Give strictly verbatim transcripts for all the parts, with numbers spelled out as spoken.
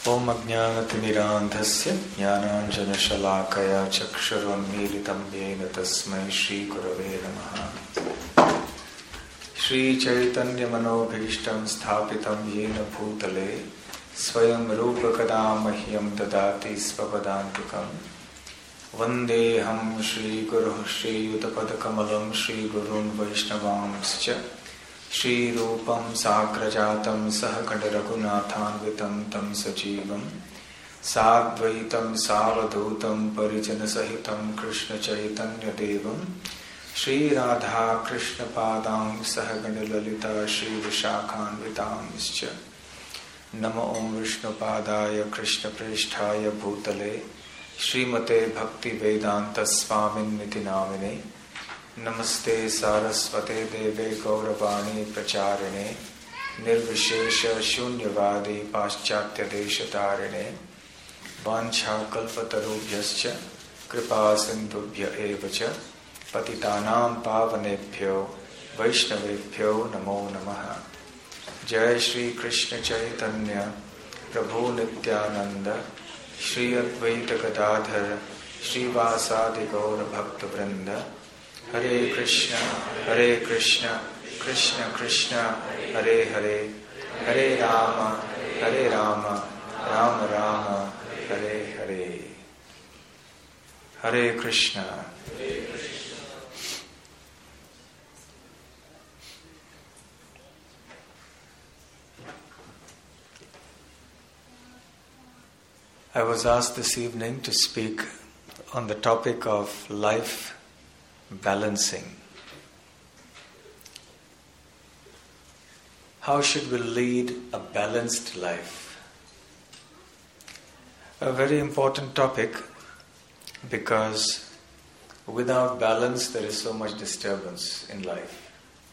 Om Ajnanatimidandhasya Jnananjanashalakaya Chakshurunmilitam Yena Tasmai Shri Gurave Namaha. Shri Chaitanya Manobhishtam Sthapitam Yena Bhutale Swayam Rupakadam Mahyam Dadati Svapadantikam Vandeham Shri Guru Shri Yutapadakamalam Shri Gurun Vaishnavamscha Shri Rupam Sakrajatam Sahakandaragunathanvitam Tam Sajivam Sadvaitam Savadutam Parijana Sahitam Krishna Chaitanya Devam Shri Radha Krishna Padam Sahagandalalita Shri Vishakhanvitam Ischa Namo Om Vishnu Padaya Krishna Prishthaya Bhutale Srimate Bhakti Vedanta Swamin Niti Namine Namaste Saraswate Deve Gauravani Pracharine Nirvishesha Shunyavadi Paschatya Deshatarine Vancha Kalpatarubhyascha Kripa Sindhubhya Evacha Patitanam Pavanebhyo Vaishnavebhyo Namo Namaha. Jai Shri Krishna Chaitanya Prabhu Nityananda Shri Advaita Gadadhar Shri Vasadi Gaura Bhakta Vrinda Hare Krishna, Hare Krishna, Krishna Krishna, Hare Hare, Hare Rama, Hare Rama, Rama Rama, Hare Hare. Hare Krishna. I was asked this evening to speak on the topic of life balancing. How should we lead a balanced life? A very important topic, because without balance there is so much disturbance in life.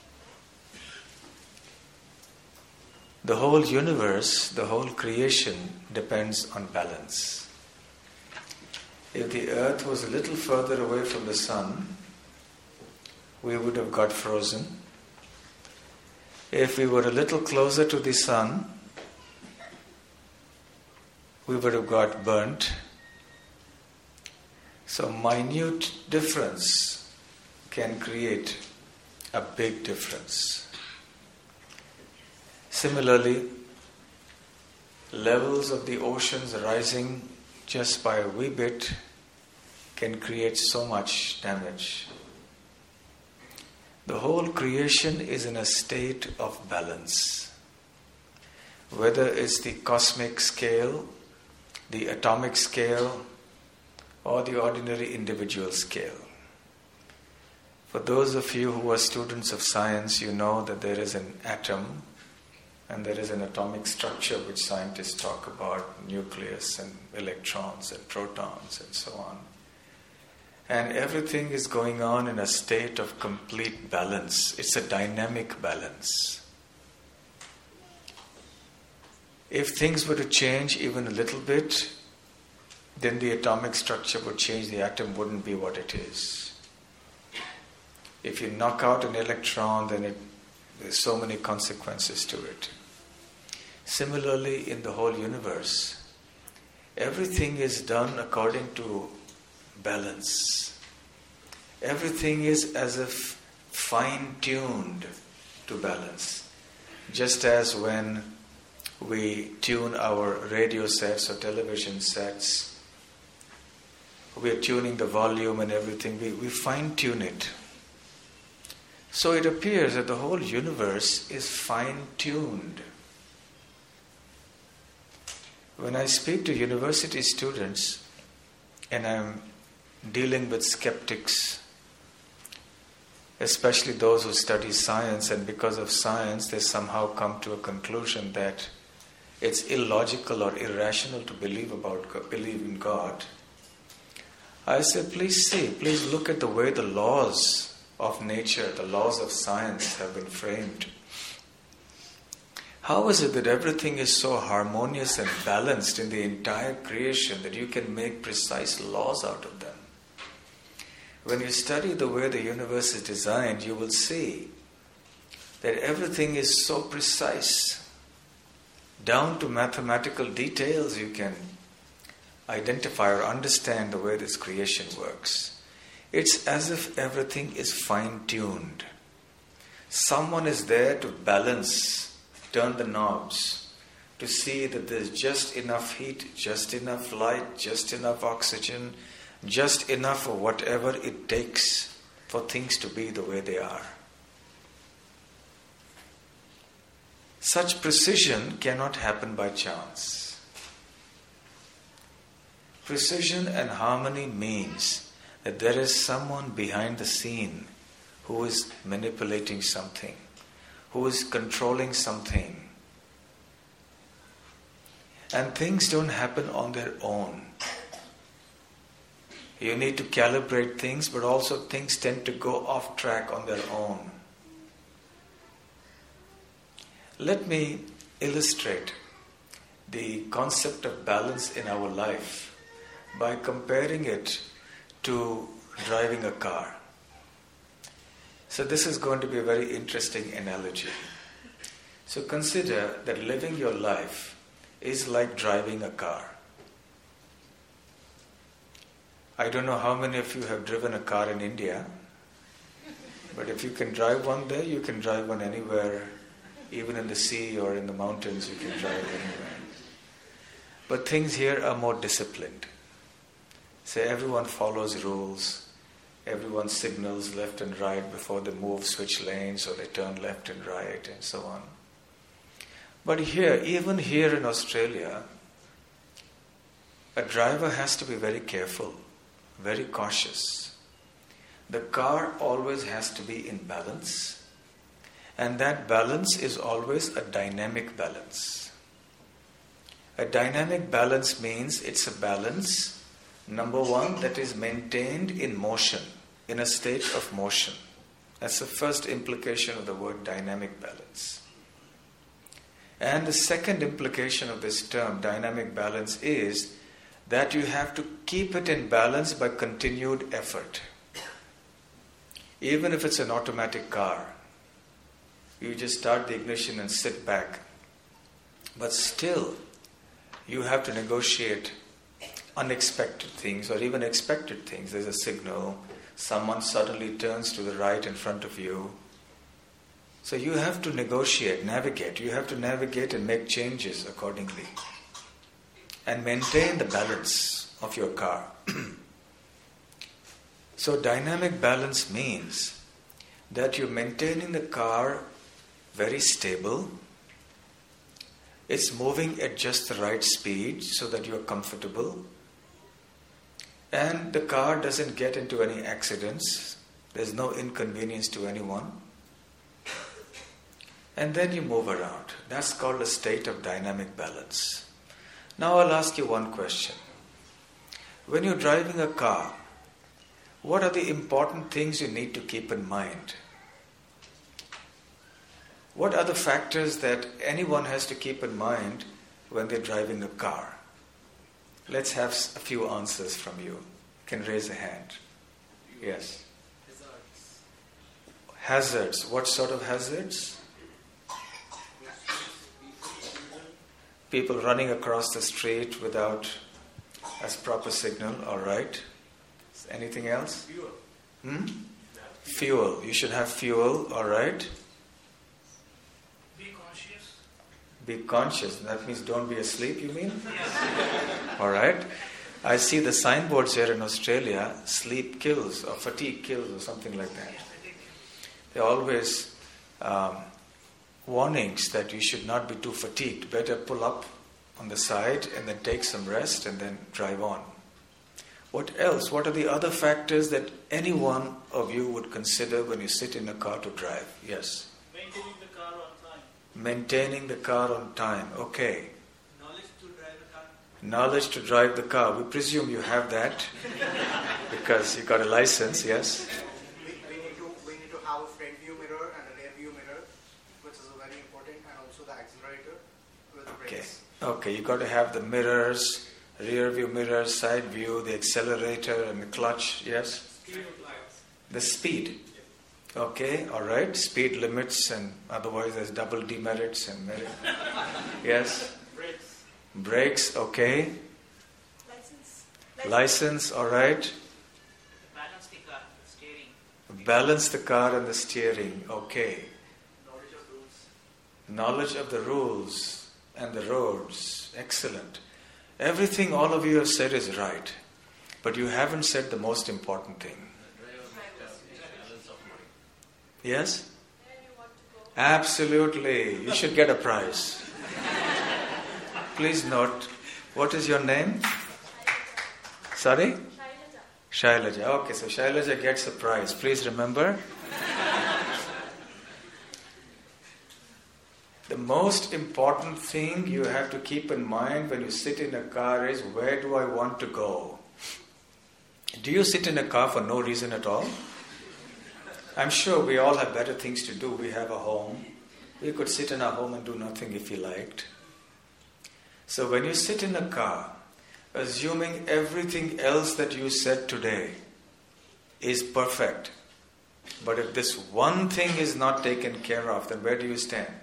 The whole universe, the whole creation depends on balance. If the earth was a little further away from the sun, we would have got frozen. If we were a little closer to the sun, we would have got burnt. So minute difference can create a big difference. Similarly, levels of the oceans rising just by a wee bit can create so much damage. The whole creation is in a state of balance. Whether it's the cosmic scale, the atomic scale, or the ordinary individual scale. For those of you who are students of science, you know that there is an atom and there is an atomic structure which scientists talk about, nucleus and electrons and protons and so on. And everything is going on in a state of complete balance. It's a dynamic balance. If things were to change even a little bit, then the atomic structure would change, the atom wouldn't be what it is. If you knock out an electron, then it, there's so many consequences to it. Similarly, in the whole universe, everything is done according to balance. Everything is as if fine-tuned to balance. Just as when we tune our radio sets or television sets, we are tuning the volume and everything, we, we fine-tune it. So it appears that the whole universe is fine-tuned. When I speak to university students, and I'm dealing with skeptics, especially those who study science, and because of science they somehow come to a conclusion that it's illogical or irrational to believe about believe in God. I say, please see, please look at the way the laws of nature, the laws of science have been framed. How is it that everything is so harmonious and balanced in the entire creation that you can make precise laws out of them? When you study the way the universe is designed, you will see that everything is so precise. down to mathematical details, you can identify or understand the way this creation works. It's as if everything is fine-tuned. Someone is there to balance, turn the knobs, to see that there's just enough heat, just enough light, just enough oxygen, just enough of whatever it takes for things to be the way they are. Such precision cannot happen by chance. Precision and harmony means that there is someone behind the scene who is manipulating something, who is controlling something. And things don't happen on their own. You need to calibrate things, but also things tend to go off track on their own. Let me illustrate the concept of balance in our life by comparing it to driving a car. So this is going to be a very interesting analogy. So consider that living your life is like driving a car. I don't know how many of you have driven a car in India, but if you can drive one there, you can drive one anywhere, even in the sea or in the mountains, you can drive anywhere. But things here are more disciplined. Say everyone follows rules, everyone signals left and right before they move, switch lanes, or they turn left and right, and so on. But here, even here in Australia, a driver has to be very careful, very cautious. The car always has to be in balance, and that balance is always a dynamic balance. A dynamic balance means it's a balance, number one, that is maintained in motion, in a state of motion. That's the first implication of the word dynamic balance. And the second implication of this term, dynamic balance, is that you have to keep it in balance by continued effort. Even if it's an automatic car, you just start the ignition and sit back. But still, you have to negotiate unexpected things or even expected things. There's a signal, someone suddenly turns to the right in front of you. So you have to negotiate, navigate. You have to navigate and make changes accordingly. And maintain the balance of your car. So dynamic balance means that you're maintaining the car very stable. It's moving at just the right speed so that you're comfortable. And the car doesn't get into any accidents. There's no inconvenience to anyone. And then you move around. That's called a state of dynamic balance. Now I'll ask you one question. When you're driving a car, what are the important things you need to keep in mind? What are the factors that anyone has to keep in mind when they're driving a car? Let's have a few answers from you. You can raise a hand. Yes. Hazards. Hazards. What sort of hazards? People running across the street without a proper signal. All right. Anything else? Fuel. Hmm? Fuel. You should have fuel. All right. Be conscious. Be conscious. That means don't be asleep, you mean? Yes. All right. I see the signboards here in Australia, sleep kills or fatigue kills or something like that. They're always um, warnings that you should not be too fatigued. Better pull up on the side and then take some rest and then drive on. What else? What are the other factors that any one of you would consider when you sit in a car to drive? Yes. Maintaining the car on time. Maintaining the car on time. Okay. Knowledge to drive the car. Knowledge to drive the car. We presume you have that because you got a license, yes? We, we, need to, we need to have a front view mirror and a rear view mirror, which is very important, and also the accelerator with the brakes. Okay. Okay, you got to have the mirrors, rear view mirror, side view, the accelerator and the clutch, yes? Speed of lights. The speed. Okay, all right. Speed limits and otherwise there's double demerits and merit. Yes? Brakes. Brakes, okay. License. License, all right. Balance the car, the steering. Balance the car and the steering, okay. Knowledge of rules. Knowledge of the rules and the roads, excellent. Everything all of you have said is right, but you haven't said the most important thing. Yes? Where you want to go. Absolutely. You should get a prize. Please note, what is your name? Sorry? Shailaja. Shailaja. Okay, so Shailaja gets a prize. Please remember. The most important thing you have to keep in mind when you sit in a car is, where do I want to go? Do you sit in a car for no reason at all? I'm sure we all have better things to do. We have a home. We could sit in our home and do nothing if we liked. So when you sit in a car, assuming everything else that you said today is perfect, but if this one thing is not taken care of, then where do you stand?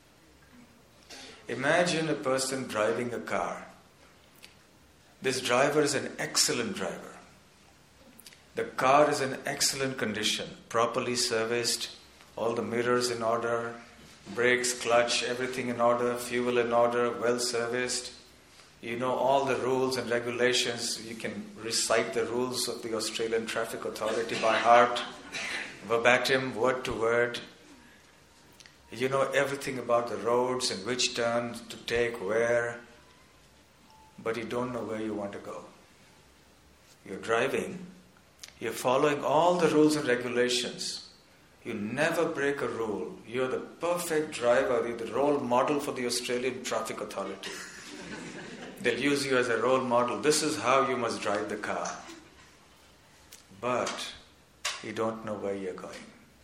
Imagine a person driving a car. This driver is an excellent driver. The car is in excellent condition, properly serviced, all the mirrors in order, brakes, clutch, everything in order, fuel in order, well serviced. You know all the rules and regulations. You can recite the rules of the Australian Traffic Authority by heart, verbatim, word to word. You know everything about the roads and which turn to take where, but you don't know where you want to go. You're driving, you're following all the rules and regulations. You never break a rule. You're the perfect driver, you're the role model for the Australian Traffic Authority. They'll use you as a role model. This is how you must drive the car. But you don't know where you're going.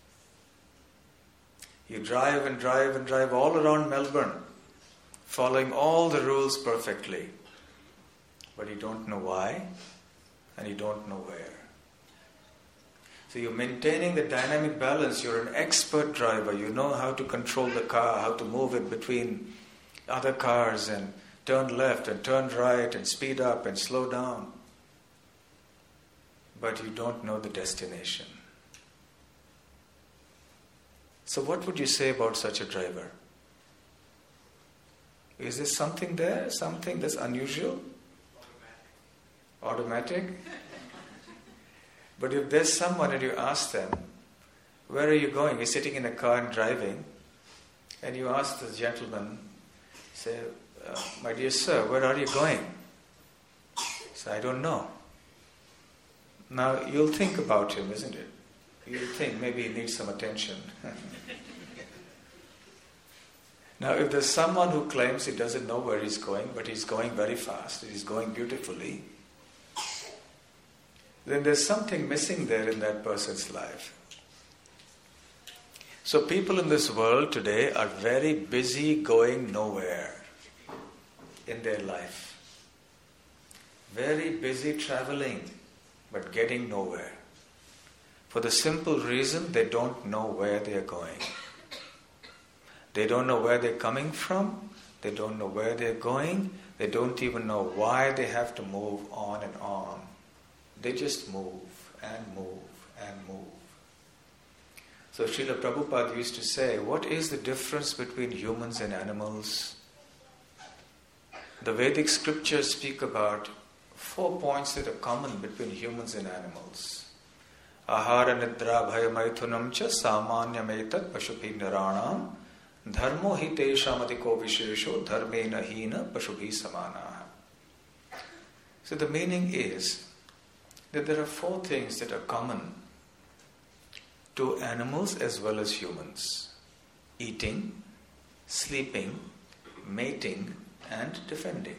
You drive and drive and drive all around Melbourne, following all the rules perfectly. But you don't know why, and you don't know where. So you're maintaining the dynamic balance. You're an expert driver. You know how to control the car, how to move it between other cars and turn left and turn right and speed up and slow down. But you don't know the destination. So what would you say about such a driver? Is there something there? Something that's unusual? Automatic? Automatic? But if there's someone and you ask them, where are you going? You're sitting in a car and driving, and you ask this gentleman, say, uh, my dear sir, where are you going? So I don't know. Now you'll think about him, isn't it? You'll think maybe he needs some attention. Now if there's someone who claims he doesn't know where he's going, but he's going very fast, he's going beautifully, then there's something missing there in that person's life. So people in this world today are very busy going nowhere in their life. Very busy traveling, but getting nowhere. For the simple reason they don't know where they are going. They don't know where they're coming from. They don't know where they're going. They don't even know why they have to move on and on. They just move and move and move. So Srila Prabhupada used to say, what is the difference between humans and animals? The Vedic scriptures speak about four points that are common between humans and animals. Ahara nidra bhaya maithunam cha samanyam etat pashupi naranam dharmo hi tesham adhiko vishesho dharmena hina pashupi samana. So the meaning is that there are four things that are common to animals as well as humans: eating, sleeping, mating, and defending.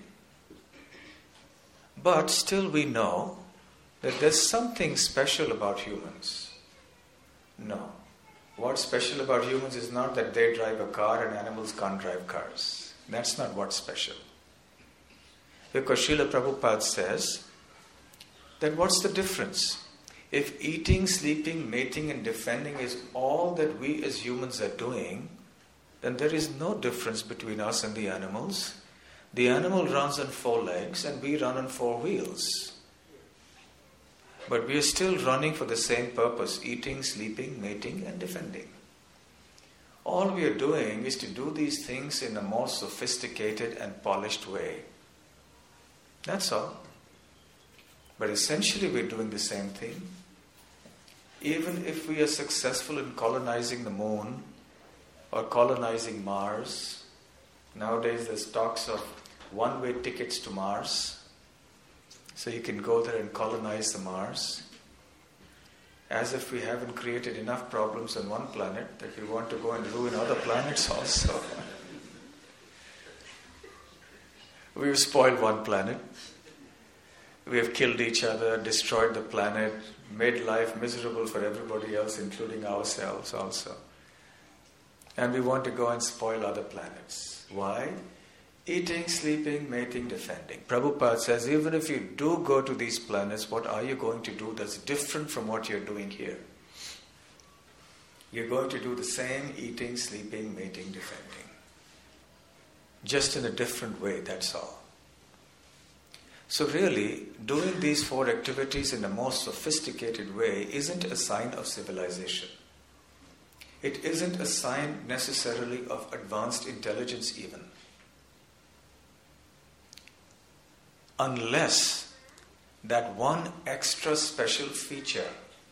But still we know that there's something special about humans. No. What's special about humans is not that they drive a car and animals can't drive cars. That's not what's special. Because Srila Prabhupada says that what's the difference? If eating, sleeping, mating and defending is all that we as humans are doing, then there is no difference between us and the animals. The animal runs on four legs and we run on four wheels. But we are still running for the same purpose: eating, sleeping, mating and defending. All we are doing is to do these things in a more sophisticated and polished way. That's all. But essentially we're doing the same thing. Even if we are successful in colonizing the moon or colonizing Mars, nowadays there's talks of one-way tickets to Mars. So you can go there and colonize the Mars. As if we haven't created enough problems on one planet that we want to go and ruin other planets also. We've spoiled one planet. We have killed each other, destroyed the planet, made life miserable for everybody else, including ourselves also. And we want to go and spoil other planets. Why? Eating, sleeping, mating, defending. Prabhupada says, even if you do go to these planets, what are you going to do that's different from what you're doing here? You're going to do the same eating, sleeping, mating, defending. Just in a different way, that's all. So really, doing these four activities in a more sophisticated way isn't a sign of civilization. It isn't a sign necessarily of advanced intelligence even. Unless that one extra special feature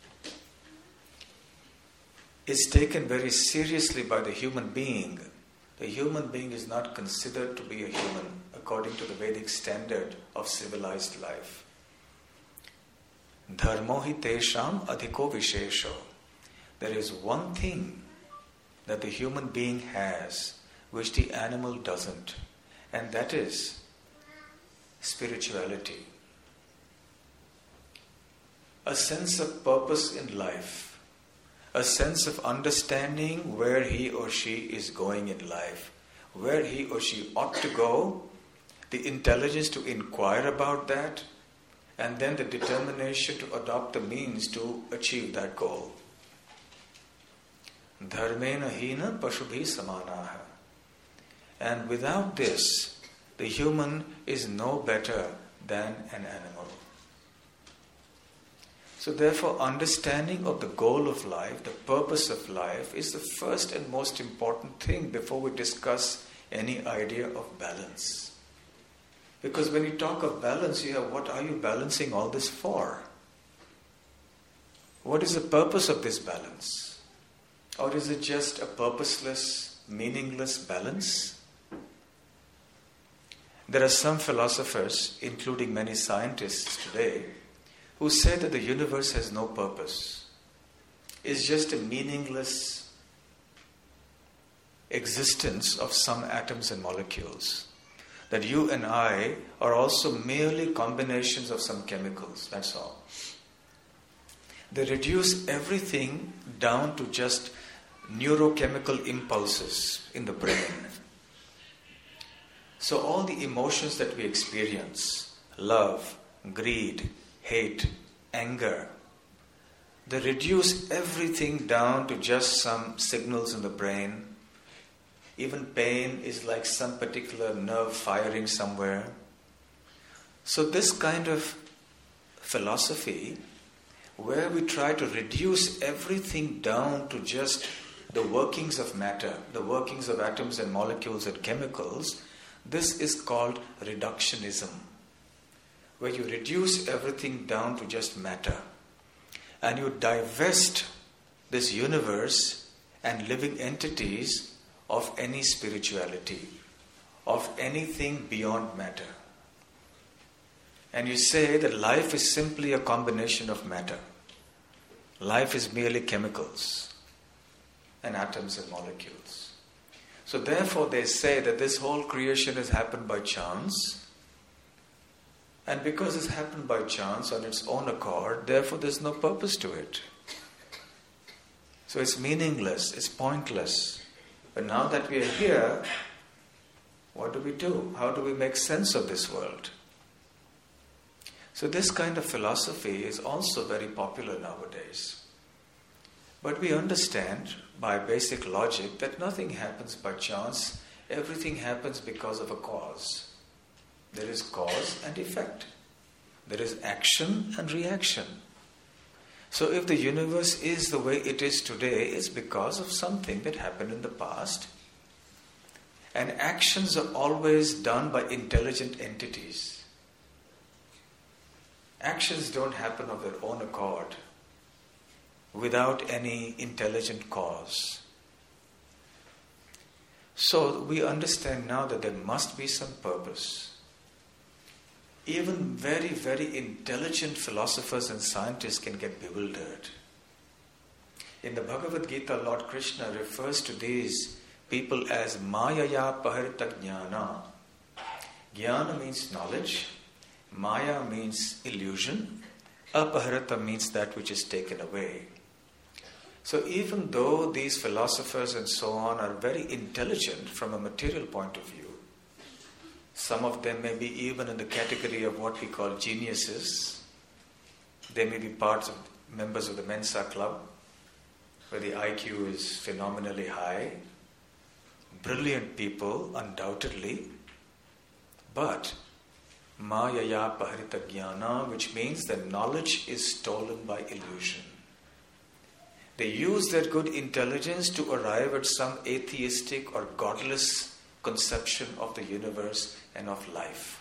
is taken very seriously by the human being. The human being is not considered to be a human according to the Vedic standard of civilized life. Dharmo hi tesham adhiko vishesho. There is one thing that the human being has which the animal doesn't, and that is spirituality. A sense of purpose in life, a sense of understanding where he or she is going in life, where he or she ought to go, the intelligence to inquire about that, and then the determination to adopt the means to achieve that goal. Dharmena hina pashubhi samanaha. And without this, the human is no better than an animal. So therefore, understanding of the goal of life, the purpose of life, is the first and most important thing before we discuss any idea of balance. Because when you talk of balance, you have, what are you balancing all this for? What is the purpose of this balance? Or is it just a purposeless, meaningless balance? There are some philosophers, including many scientists today, who say that the universe has no purpose. It's just a meaningless existence of some atoms and molecules. That you and I are also merely combinations of some chemicals, that's all. They reduce everything down to just neurochemical impulses in the brain. So all the emotions that we experience, love, greed, hate, anger, they reduce everything down to just some signals in the brain. Even pain is like some particular nerve firing somewhere. So this kind of philosophy, where we try to reduce everything down to just the workings of matter, the workings of atoms and molecules and chemicals, this is called reductionism, where you reduce everything down to just matter and you divest this universe and living entities of any spirituality, of anything beyond matter. And you say that life is simply a combination of matter. Life is merely chemicals and atoms and molecules. So therefore they say that this whole creation has happened by chance. And because it's happened by chance on its own accord, therefore there's no purpose to it. So it's meaningless, it's pointless. But now that we are here, what do we do? How do we make sense of this world? So this kind of philosophy is also very popular nowadays. But we understand by basic logic that nothing happens by chance. Everything happens because of a cause. There is cause and effect. There is action and reaction. So if the universe is the way it is today, it's because of something that happened in the past. And actions are always done by intelligent entities. Actions don't happen of their own accord, without any intelligent cause. So we understand now that there must be some purpose. Even very, very intelligent philosophers and scientists can get bewildered. In the Bhagavad Gita, Lord Krishna refers to these people as Mayaya Paharita Jnana. Jnana means knowledge. Maya means illusion. Apaharita means that which is taken away. So even though these philosophers and so on are very intelligent from a material point of view, some of them may be even in the category of what we call geniuses. They may be parts of members of the Mensa Club, where the I Q is phenomenally high. Brilliant people, undoubtedly. But Mayaya Paharita Jnana, which means that knowledge is stolen by illusion. They use their good intelligence to arrive at some atheistic or godless conception of the universe and of life.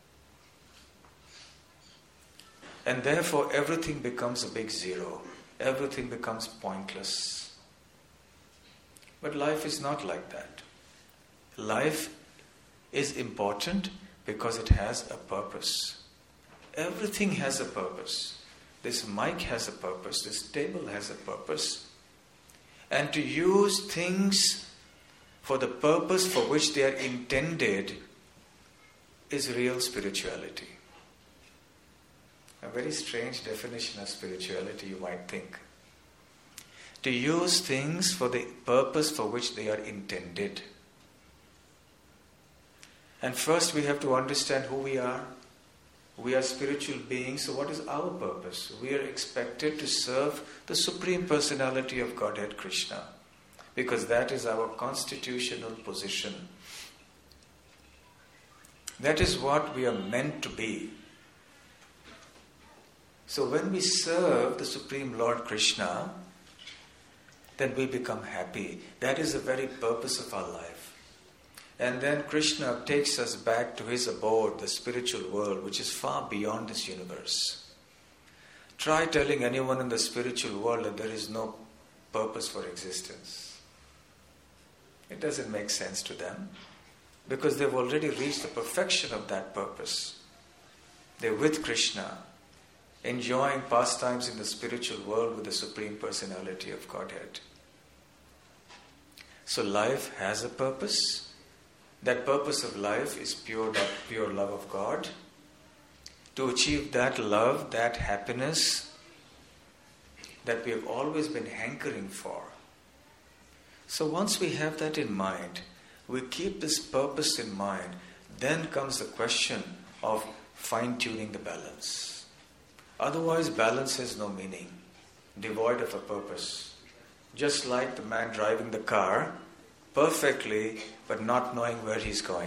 And therefore everything becomes a big zero. Everything becomes pointless. But life is not like that. Life is important because it has a purpose. Everything has a purpose. This mic has a purpose. This table has a purpose. And to use things for the purpose for which they are intended is real spirituality. A very strange definition of spirituality, you might think. To use things for the purpose for which they are intended. And first we have to understand who we are. We are spiritual beings, so what is our purpose? We are expected to serve the Supreme Personality of Godhead, Krishna, because that is our constitutional position. That is what we are meant to be. So when we serve the Supreme Lord Krishna, then we become happy. That is the very purpose of our life. And then Krishna takes us back to his abode, the spiritual world, which is far beyond this universe. Try telling anyone in the spiritual world that there is no purpose for existence. It doesn't make sense to them, because they've already reached the perfection of that purpose. They're with Krishna, enjoying pastimes in the spiritual world with the Supreme Personality of Godhead. So life has a purpose. That purpose of life is pure, pure love of God. To achieve that love, that happiness that we have always been hankering for. So once we have that in mind, we keep this purpose in mind, then comes the question of fine-tuning the balance. Otherwise, balance has no meaning, devoid of a purpose. Just like the man driving the car perfectly, but not knowing where he's going.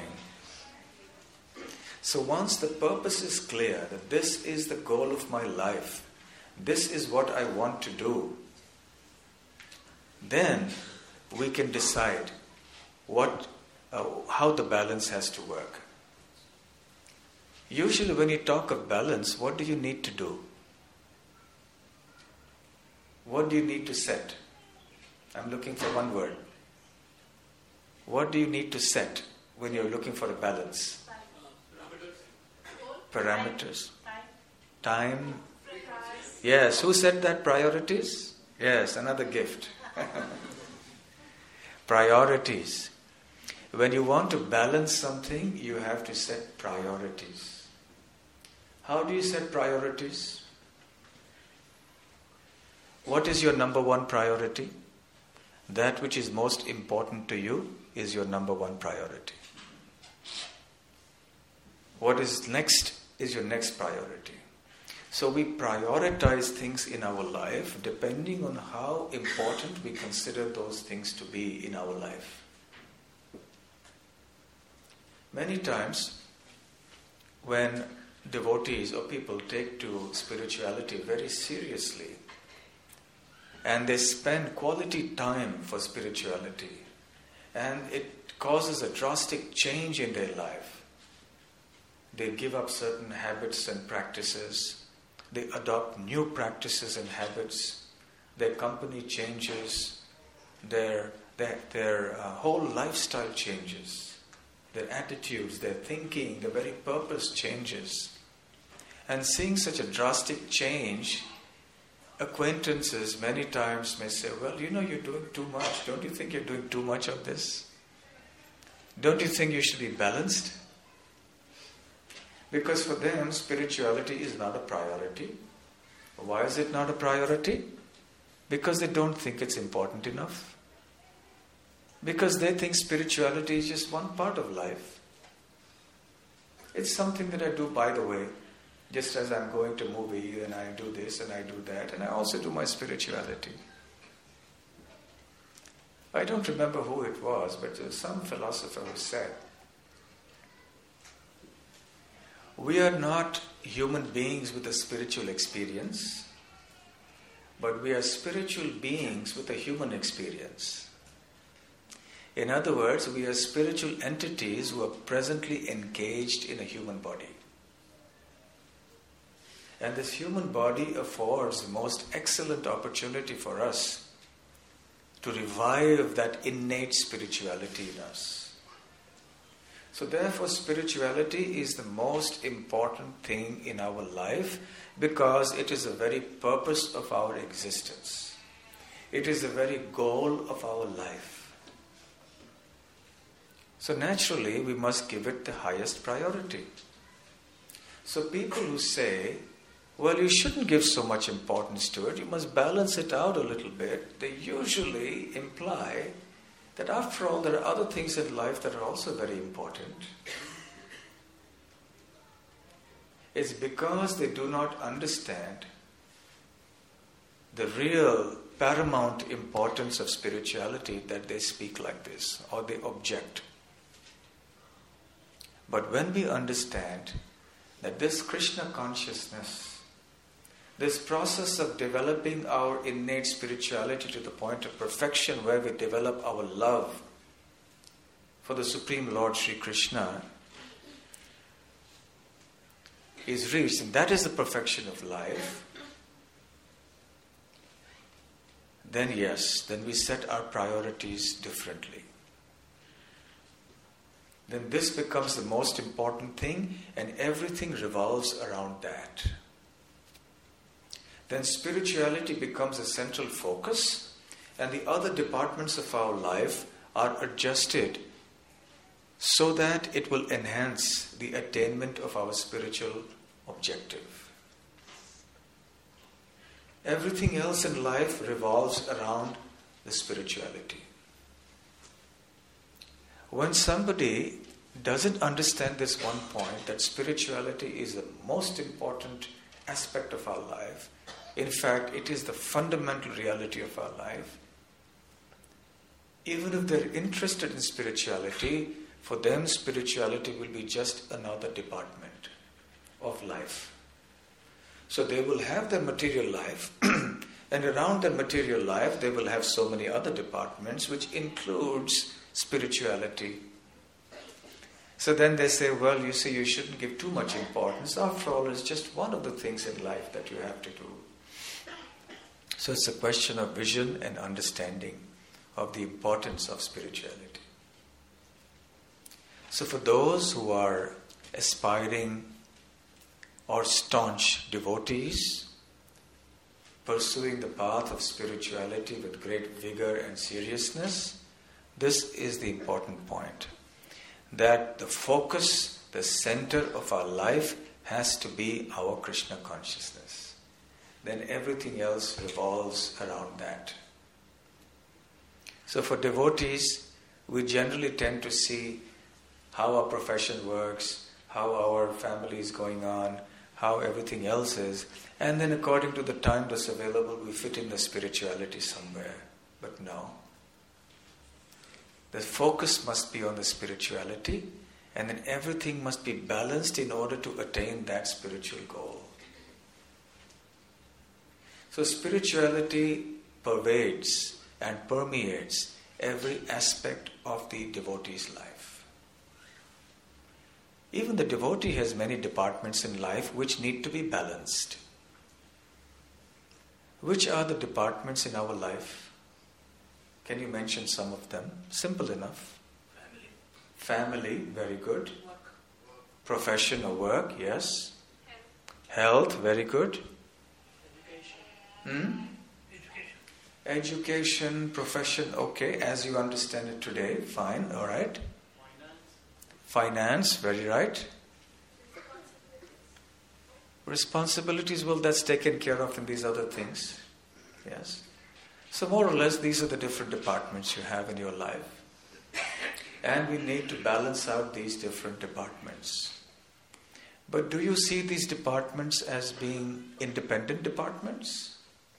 So once the purpose is clear, that this is the goal of my life, this is what I want to do, then we can decide what, uh, how the balance has to work. Usually when you talk of balance, what do you need to do? What do you need to set? I'm looking for one word. What do you need to set when you're looking for a balance? Parameters. Time. Yes, who said that? Priorities? Yes, another gift. Priorities. When you want to balance something, you have to set priorities. How do you set priorities? What is your number one priority? That which is most important to you is your number one priority. What is next is your next priority. So we prioritize things in our life depending on how important we consider those things to be in our life. Many times when devotees or people take to spirituality very seriously and they spend quality time for spirituality and it causes a drastic change in their life, they give up certain habits and practices. They adopt new practices and habits. Their company changes. Their, their, their uh, whole lifestyle changes. Their attitudes, their thinking, their very purpose changes. And seeing such a drastic change, acquaintances many times may say, well, you know, you're doing too much. Don't you think you're doing too much of this? Don't you think you should be balanced? Because for them, spirituality is not a priority. Why is it not a priority? Because they don't think it's important enough. Because they think spirituality is just one part of life. It's something that I do by the way. Just as I'm going to a movie and I do this and I do that, and I also do my spirituality. I don't remember who it was, but there was some philosopher who said, we are not human beings with a spiritual experience, but we are spiritual beings with a human experience. In other words, we are spiritual entities who are presently engaged in a human body. And this human body affords the most excellent opportunity for us to revive that innate spirituality in us. So therefore, spirituality is the most important thing in our life because it is the very purpose of our existence. It is the very goal of our life. So naturally, we must give it the highest priority. So people who say, well, you shouldn't give so much importance to it, you must balance it out a little bit, they usually imply that after all, there are other things in life that are also very important. It's because they do not understand the real paramount importance of spirituality that they speak like this, or they object. But when we understand that this Krishna consciousness, this process of developing our innate spirituality to the point of perfection where we develop our love for the Supreme Lord Sri Krishna is reached, and that is the perfection of life, then yes, then we set our priorities differently. Then this becomes the most important thing and everything revolves around that. Then spirituality becomes a central focus and the other departments of our life are adjusted so that it will enhance the attainment of our spiritual objective. Everything else in life revolves around the spirituality. When somebody doesn't understand this one point, that spirituality is the most important aspect of our life, in fact, it is the fundamental reality of our life, even if they're interested in spirituality, for them spirituality will be just another department of life. So they will have their material life, and around their material life they will have so many other departments, which includes spirituality. So then they say, well, you see, you shouldn't give too much importance. After all, it's just one of the things in life that you have to do. So it's a question of vision and understanding of the importance of spirituality. So for those who are aspiring or staunch devotees, pursuing the path of spirituality with great vigor and seriousness, this is the important point. That the focus, the center of our life has to be our Krishna consciousness. Then everything else revolves around that. So for devotees, we generally tend to see how our profession works, how our family is going on, how everything else is, and then according to the time that's available, we fit in the spirituality somewhere. But no. The focus must be on the spirituality, and then everything must be balanced in order to attain that spiritual goal. So spirituality pervades and permeates every aspect of the devotee's life. Even the devotee has many departments in life which need to be balanced. Which are the departments in our life? Can you mention some of them? Simple enough. Family. Family, very good. Work. Profession or work, yes. Health. Health, very good. Education. Hmm? Education. Education, profession, okay, as you understand it today, fine, all right. Finance. Finance, very right. Responsibilities, well, that's taken care of in these other things. Yes. So more or less, these are the different departments you have in your life. And we need to balance out these different departments. But do you see these departments as being independent departments?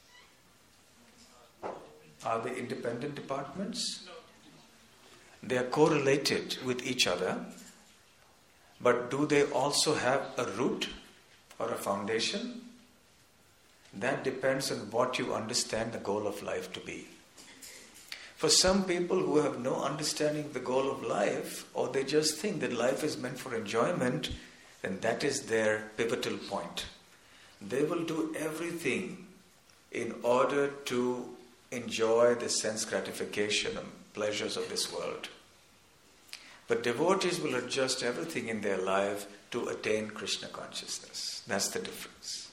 Are they independent departments? They are correlated with each other. But do they also have a root or a foundation? That depends on what you understand the goal of life to be. For some people who have no understanding of the goal of life, or they just think that life is meant for enjoyment, then that is their pivotal point. They will do everything in order to enjoy the sense gratification and pleasures of this world. But devotees will adjust everything in their life to attain Krishna consciousness. That's the difference.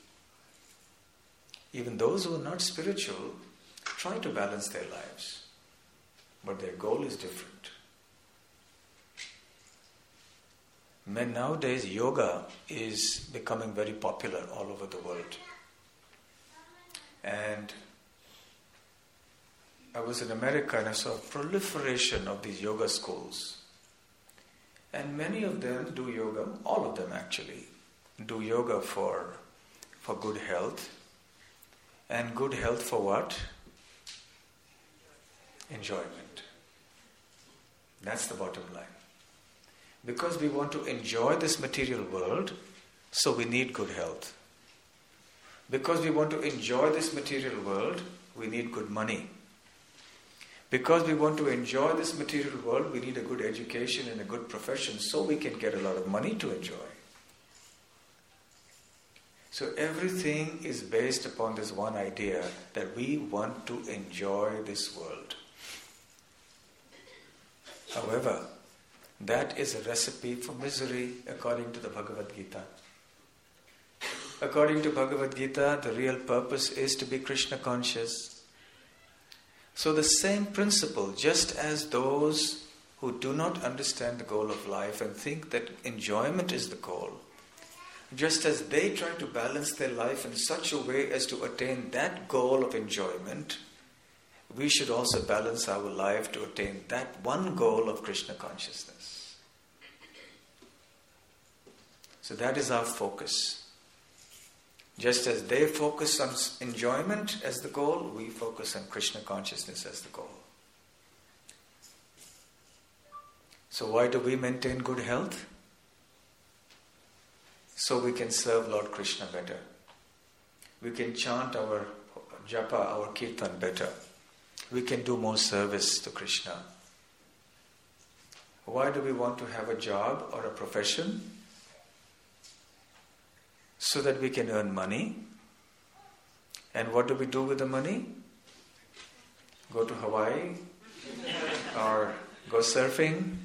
Even those who are not spiritual try to balance their lives, but their goal is different. Men nowadays, yoga is becoming very popular all over the world. And I was in America and I saw a proliferation of these yoga schools. And many of them do yoga, all of them actually, do yoga for, for good health. And good health for what? Enjoyment. That's the bottom line. Because we want to enjoy this material world, so we need good health. Because we want to enjoy this material world, we need good money. Because we want to enjoy this material world, we need a good education and a good profession, so we can get a lot of money to enjoy. So everything is based upon this one idea that we want to enjoy this world. However, that is a recipe for misery according to the Bhagavad Gita. According to Bhagavad Gita, the real purpose is to be Krishna conscious. So the same principle, just as those who do not understand the goal of life and think that enjoyment is the goal, just as they try to balance their life in such a way as to attain that goal of enjoyment, we should also balance our life to attain that one goal of Krishna consciousness. So that is our focus. Just as they focus on enjoyment as the goal, we focus on Krishna consciousness as the goal. So why do we maintain good health? So we can serve Lord Krishna better. We can chant our japa, our kirtan better. We can do more service to Krishna. Why do we want to have a job or a profession? So that we can earn money. And what do we do with the money? Go to Hawaii or go surfing.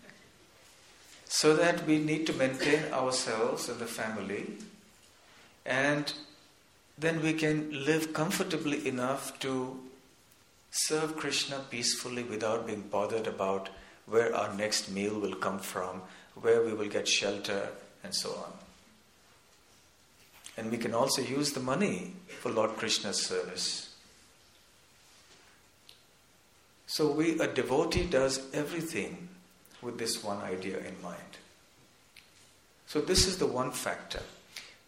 So that we need to maintain ourselves and the family, and then we can live comfortably enough to serve Krishna peacefully without being bothered about where our next meal will come from, where we will get shelter, and so on. And we can also use the money for Lord Krishna's service. So we, a devotee does everything with this one idea in mind. So this is the one factor.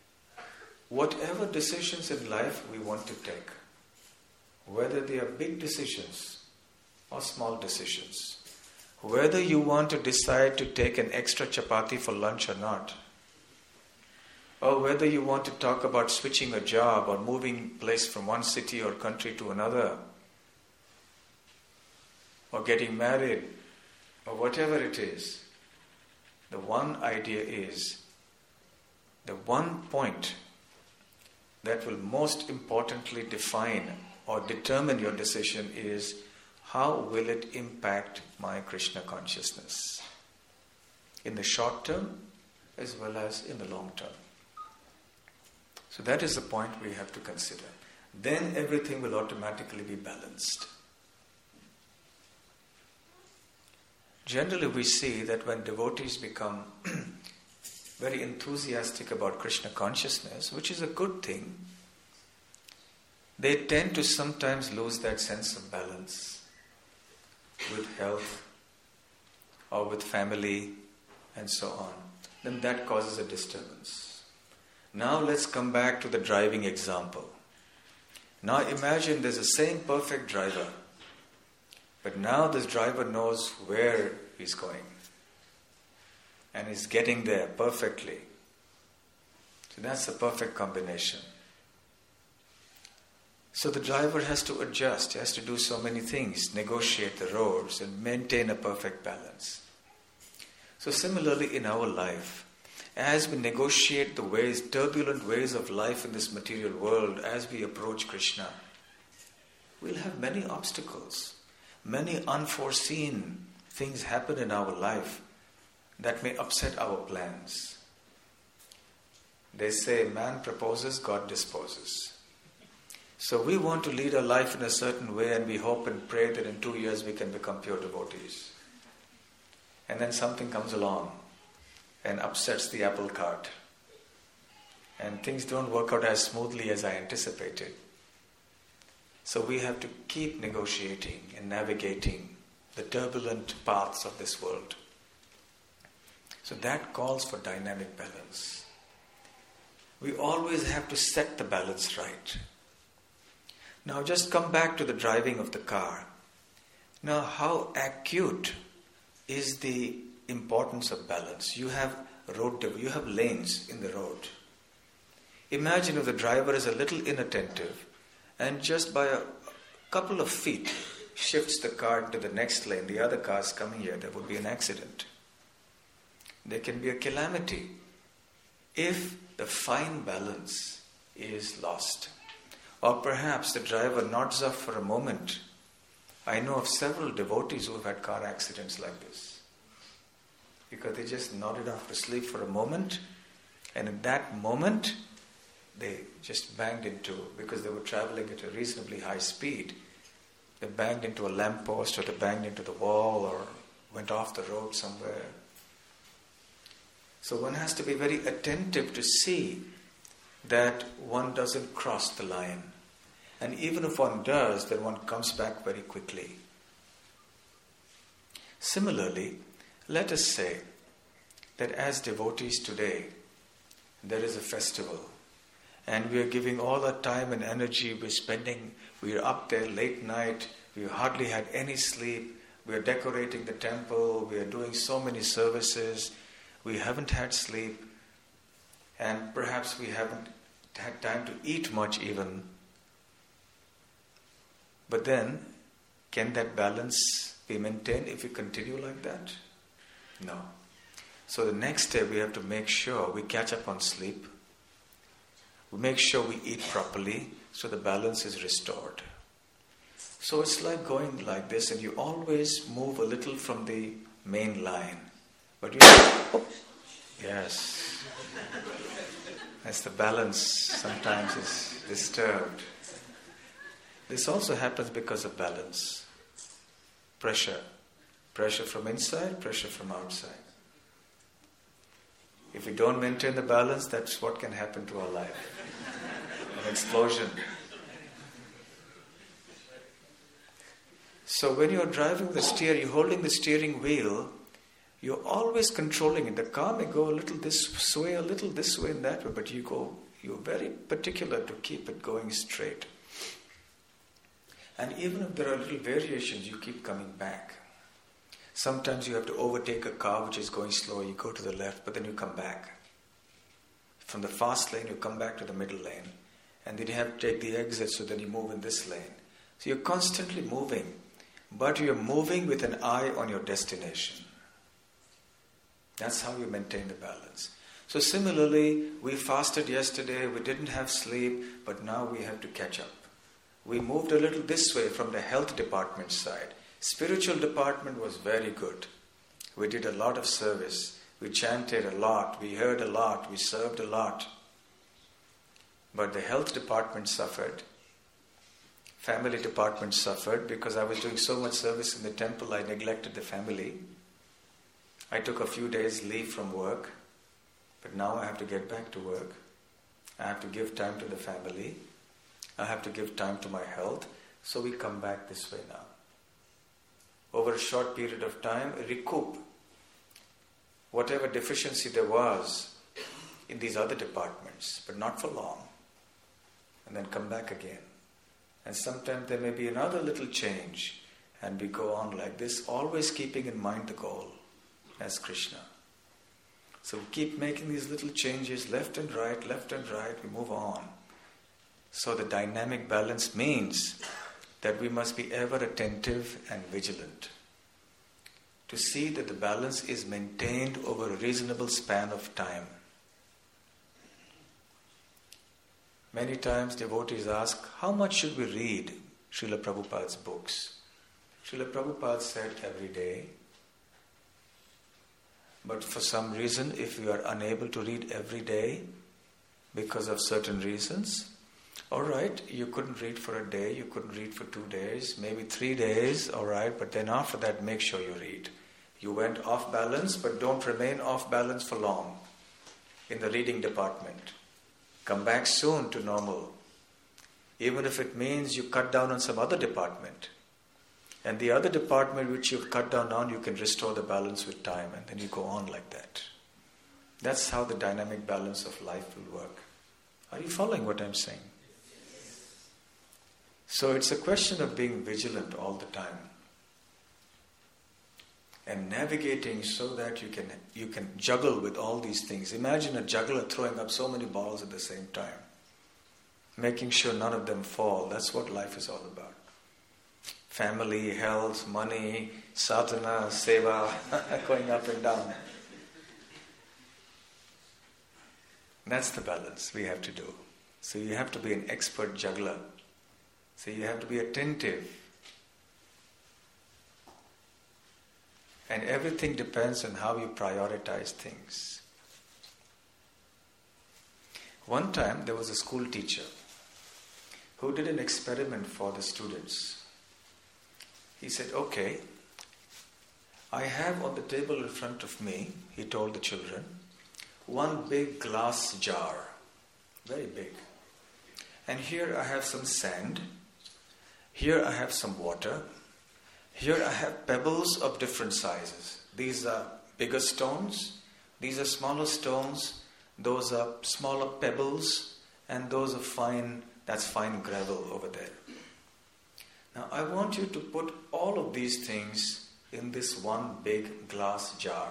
whatever decisions in life we want to take, whether they are big decisions or small decisions, whether you want to decide to take an extra chapati for lunch or not, or whether you want to talk about switching a job or moving place from one city or country to another, or getting married, or whatever it is, the one idea is, the one point that will most importantly define or determine your decision is, how will it impact my Krishna consciousness? In the short term as well as in the long term. So that is the point we have to consider. Then everything will automatically be balanced. Generally we see that when devotees become very enthusiastic about Krishna consciousness, which is a good thing, they tend to sometimes lose that sense of balance with health or with family and so on. Then that causes a disturbance. Now let's come back to the driving example. Now imagine there's the same perfect driver, but now this driver knows where he's going and is getting there perfectly. So that's the perfect combination. So the driver has to adjust, he has to do so many things, negotiate the roads and maintain a perfect balance. So similarly in our life, as we negotiate the ways, turbulent ways of life in this material world, as we approach Krishna, we'll have many obstacles, many unforeseen things happen in our life that may upset our plans. They say man proposes, God disposes. So we want to lead our life in a certain way and we hope and pray that in two years we can become pure devotees. And then something comes along and upsets the apple cart. And things don't work out as smoothly as I anticipated. So we have to keep negotiating and navigating the turbulent paths of this world. So that calls for dynamic balance. We always have to set the balance right. Now just come back to the driving of the car. Now how acute is the importance of balance? You have road, you have lanes in the road. Imagine if the driver is a little inattentive and just by a couple of feet shifts the car to the next lane, the other cars coming here, there would be an accident. There can be a calamity if the fine balance is lost. Or perhaps the driver nods off for a moment. I know of several devotees who have had car accidents like this. Because they just nodded off to sleep for a moment, and in that moment, they just banged into, because they were traveling at a reasonably high speed, they banged into a lamppost or they banged into the wall or went off the road somewhere. So one has to be very attentive to see that one doesn't cross the line. And even if one does, then one comes back very quickly. Similarly, let us say that as devotees today, there is a festival and we are giving all our time and energy, we're spending, we are up there late night, we hardly had any sleep, we are decorating the temple, we are doing so many services, we haven't had sleep, and perhaps we haven't had time to eat much even. But then, can that balance be maintained if we continue like that? No. So the next day we have to make sure we catch up on sleep. We make sure we eat properly so the balance is restored. So it's like going like this and you always move a little from the main line. But you... Oh, yes. As the balance sometimes is disturbed. This also happens because of balance. Pressure. Pressure from inside, pressure from outside. If we don't maintain the balance, that's what can happen to our life. An explosion. So when you're driving the steer, you're holding the steering wheel, You're always controlling it. The car may go a little this way, a little this way and that way, but you go, you're very particular to keep it going straight. And even if there are little variations, you keep coming back. Sometimes you have to overtake a car which is going slow, you go to the left, but then you come back. From the fast lane, you come back to the middle lane. And then you have to take the exit, so then you move in this lane. So you're constantly moving, but you're moving with an eye on your destination. That's how you maintain the balance. So similarly, we fasted yesterday, we didn't have sleep, but now we have to catch up. We moved a little this way from the health department side. Spiritual department was very good. We did a lot of service. We chanted a lot, we heard a lot, we served a lot. But the health department suffered. Family department suffered because I was doing so much service in the temple, I neglected the family. I took a few days leave from work, but now I have to get back to work. I have to give time to the family. I have to give time to my health. So we come back this way now. Over a short period of time, recoup whatever deficiency there was in these other departments, but not for long. And then come back again. And sometimes there may be another little change, and we go on like this, always keeping in mind the goal as Krishna. So we keep making these little changes left and right, left and right, we move on. So the dynamic balance means that we must be ever attentive and vigilant to see that the balance is maintained over a reasonable span of time. Many times devotees ask, how much should we read Srila Prabhupada's books? Srila Prabhupada said every day. But for some reason, if you are unable to read every day because of certain reasons, all right, you couldn't read for a day, you couldn't read for two days, maybe three days, all right, but then after that, make sure you read. You went off balance, but don't remain off balance for long in the reading department. Come back soon to normal, even if it means you cut down on some other department. And the other department which you've cut down on, you can restore the balance with time, and then you go on like that. That's how the dynamic balance of life will work. Are you following what I'm saying? So it's a question of being vigilant all the time and navigating so that you can you can juggle with all these things. Imagine a juggler throwing up so many balls at the same time, making sure none of them fall. That's what life is all about. Family, health, money, sadhana, seva, going up and down. That's the balance we have to do. So you have to be an expert juggler. So you have to be attentive. And everything depends on how you prioritize things. One time there was a school teacher who did an experiment for the students. He said, okay, I have on the table in front of me, he told the children, one big glass jar, very big. And here I have some sand, here I have some water, here I have pebbles of different sizes. These are bigger stones, these are smaller stones, those are smaller pebbles, and those are fine, that's fine gravel over there. Now I want you to put all of these things in this one big glass jar.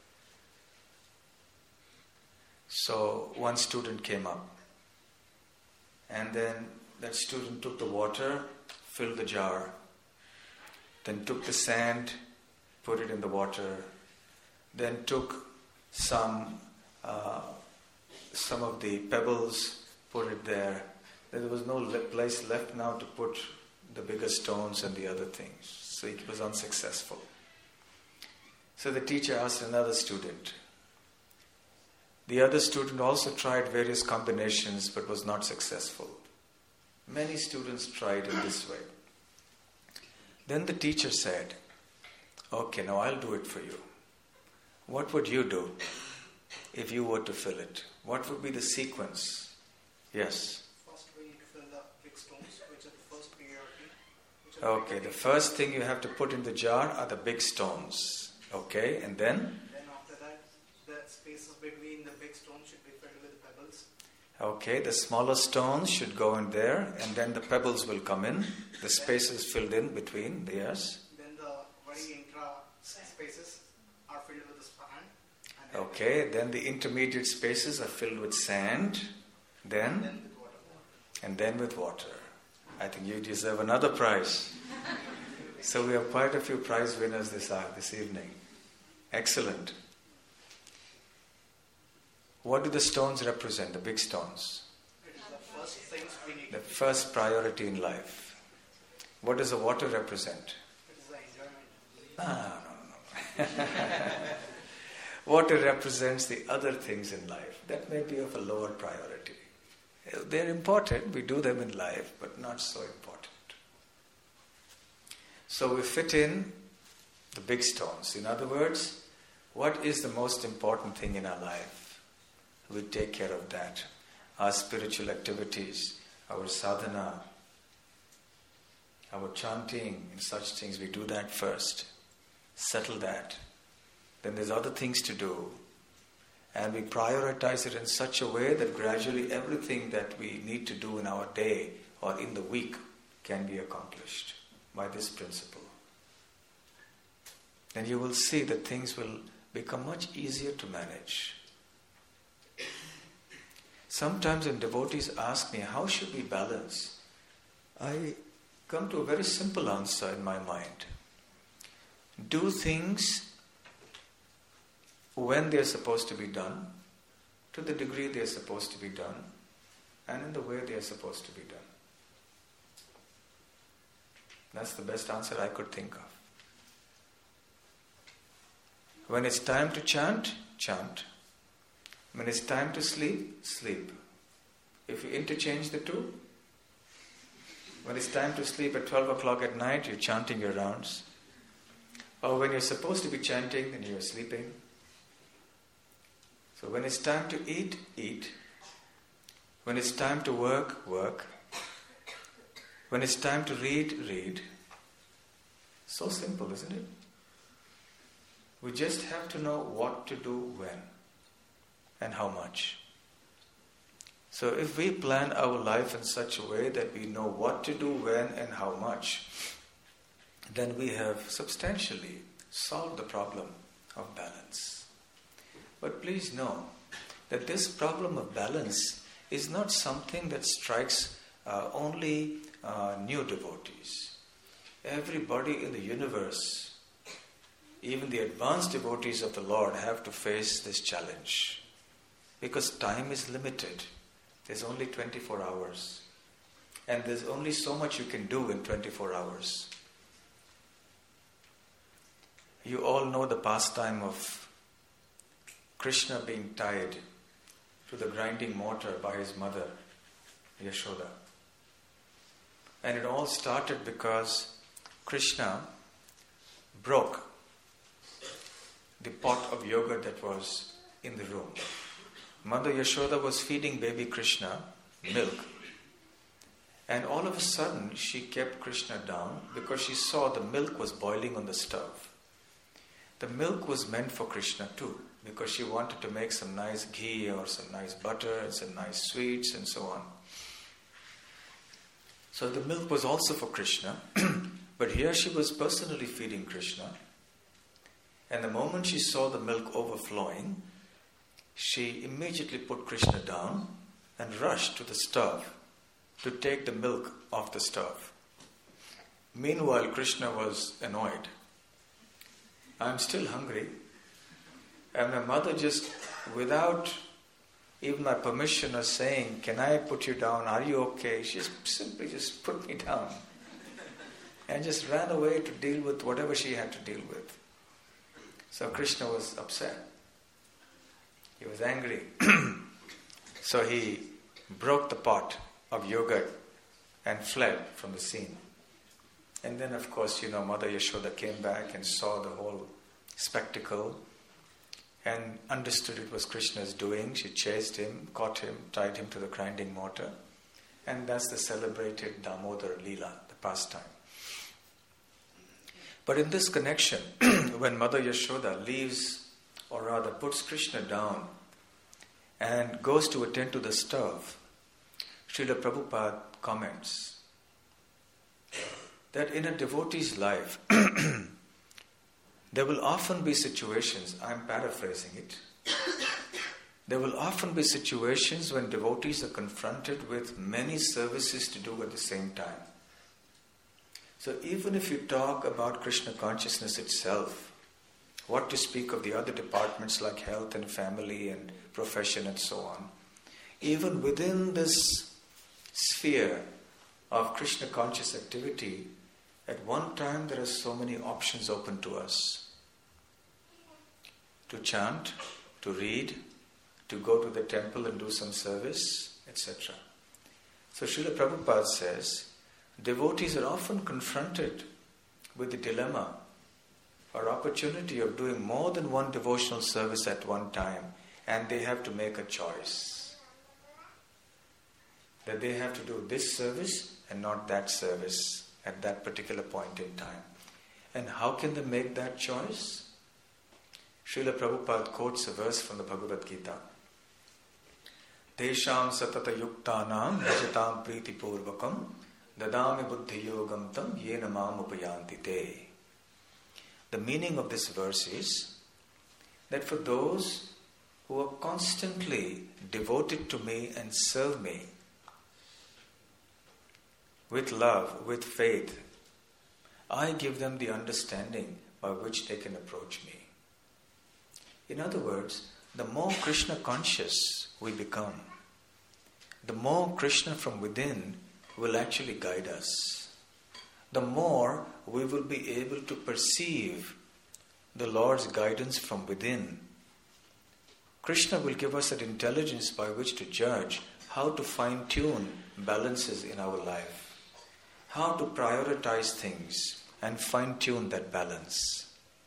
So one student came up, and then that student took the water, filled the jar, then took the sand, put it in the water, then took some uh, some of the pebbles, put it there. There was no le- place left now to put the bigger stones and the other things. So it was unsuccessful. So the teacher asked another student. The other student also tried various combinations but was not successful. Many students tried in this way. Then the teacher said, okay, now I'll do it for you. What would you do if you were to fill it? What would be the sequence? Yes. First we need to fill the big stones, which are the first priority. Which Okay, the first thing you have to put in the jar are the big stones. Okay, and then? Then after that, the spaces between the big stones should be filled with pebbles. Okay, the smaller stones should go in there, and then the pebbles will come in. The spaces filled in between, yes. Then the very intra spaces are filled with the sand. And then Okay, then the intermediate spaces are filled with sand. And Then? then with water. And then with water. I think you deserve another prize. So we have quite a few prize winners this, uh, this evening. Excellent. What do the stones represent, the big stones? It is the first things we need. The first priority in life. What does the water represent? It is the enjoyment. Ah, no, no, no. Water represents the other things in life that may be of a lower priority. They're important, we do them in life, but not so important. So we fit in the big stones. In other words, what is the most important thing in our life? We take care of that. Our spiritual activities, our sadhana, our chanting and such things, we do that first. Settle that. Then there's other things to do. And we prioritize it in such a way that gradually everything that we need to do in our day or in the week can be accomplished by this principle. And you will see that things will become much easier to manage. Sometimes when devotees ask me, how should we balance? I come to a very simple answer in my mind. Do things when they are supposed to be done, to the degree they are supposed to be done, and in the way they are supposed to be done. That's the best answer I could think of. When it's time to chant, chant. When it's time to sleep, sleep. If you interchange the two, when it's time to sleep at twelve o'clock at night, you're chanting your rounds. Or when you're supposed to be chanting, then you're sleeping. So when it's time to eat, eat. When it's time to work, work. When it's time to read, read. So simple, isn't it? We just have to know what to do when and how much. So if we plan our life in such a way that we know what to do when and how much, then we have substantially solved the problem of balance. But please know that this problem of balance is not something that strikes uh, only uh, new devotees. Everybody in the universe, even the advanced devotees of the Lord, have to face this challenge. Because time is limited. There's only twenty-four hours. And there's only so much you can do in twenty-four hours. You all know the pastime of Krishna being tied to the grinding mortar by his mother, Yashoda. And it all started because Krishna broke the pot of yogurt that was in the room. Mother Yashoda was feeding baby Krishna milk. And all of a sudden she kept Krishna down because she saw the milk was boiling on the stove. The milk was meant for Krishna too, because she wanted to make some nice ghee or some nice butter and some nice sweets and so on. So the milk was also for Krishna, but here she was personally feeding Krishna. And the moment she saw the milk overflowing, she immediately put Krishna down and rushed to the stove to take the milk off the stove. Meanwhile, Krishna was annoyed. I'm still hungry. And my mother just, without even my permission or saying, can I put you down? Are you okay? She just simply just put me down. And just ran away to deal with whatever she had to deal with. So Krishna was upset. He was angry. So he broke the pot of yogurt and fled from the scene. And then, of course, you know, Mother Yashoda came back and saw the whole spectacle and understood it was Krishna's doing. She chased him, caught him, tied him to the grinding mortar. And that's the celebrated Damodar Leela, the pastime. But in this connection, when Mother Yashoda leaves, or rather puts Krishna down and goes to attend to the stove, Srila Prabhupada comments that in a devotee's life, there will often be situations, I'm paraphrasing it, there will often be situations when devotees are confronted with many services to do at the same time. So even if you talk about Krishna consciousness itself, what to speak of the other departments like health and family and profession and so on, even within this sphere of Krishna conscious activity, at one time there are so many options open to us. To chant, to read, to go to the temple and do some service, et cetera. So Srila Prabhupada says, devotees are often confronted with the dilemma or opportunity of doing more than one devotional service at one time, and they have to make a choice. That they have to do this service and not that service at that particular point in time. And how can they make that choice? Srila Prabhupada quotes a verse from the Bhagavad Gita. Tesham satata yuktanam bhajatam priti purvakam dadami buddhi yogam tam yena mam upayanti te. The meaning of this verse is that for those who are constantly devoted to me and serve me with love, with faith, I give them the understanding by which they can approach me. In other words, the more Krishna conscious we become, the more Krishna from within will actually guide us. The more we will be able to perceive the Lord's guidance from within. Krishna will give us that intelligence by which to judge how to fine-tune balances in our life, how to prioritize things and fine-tune that balance.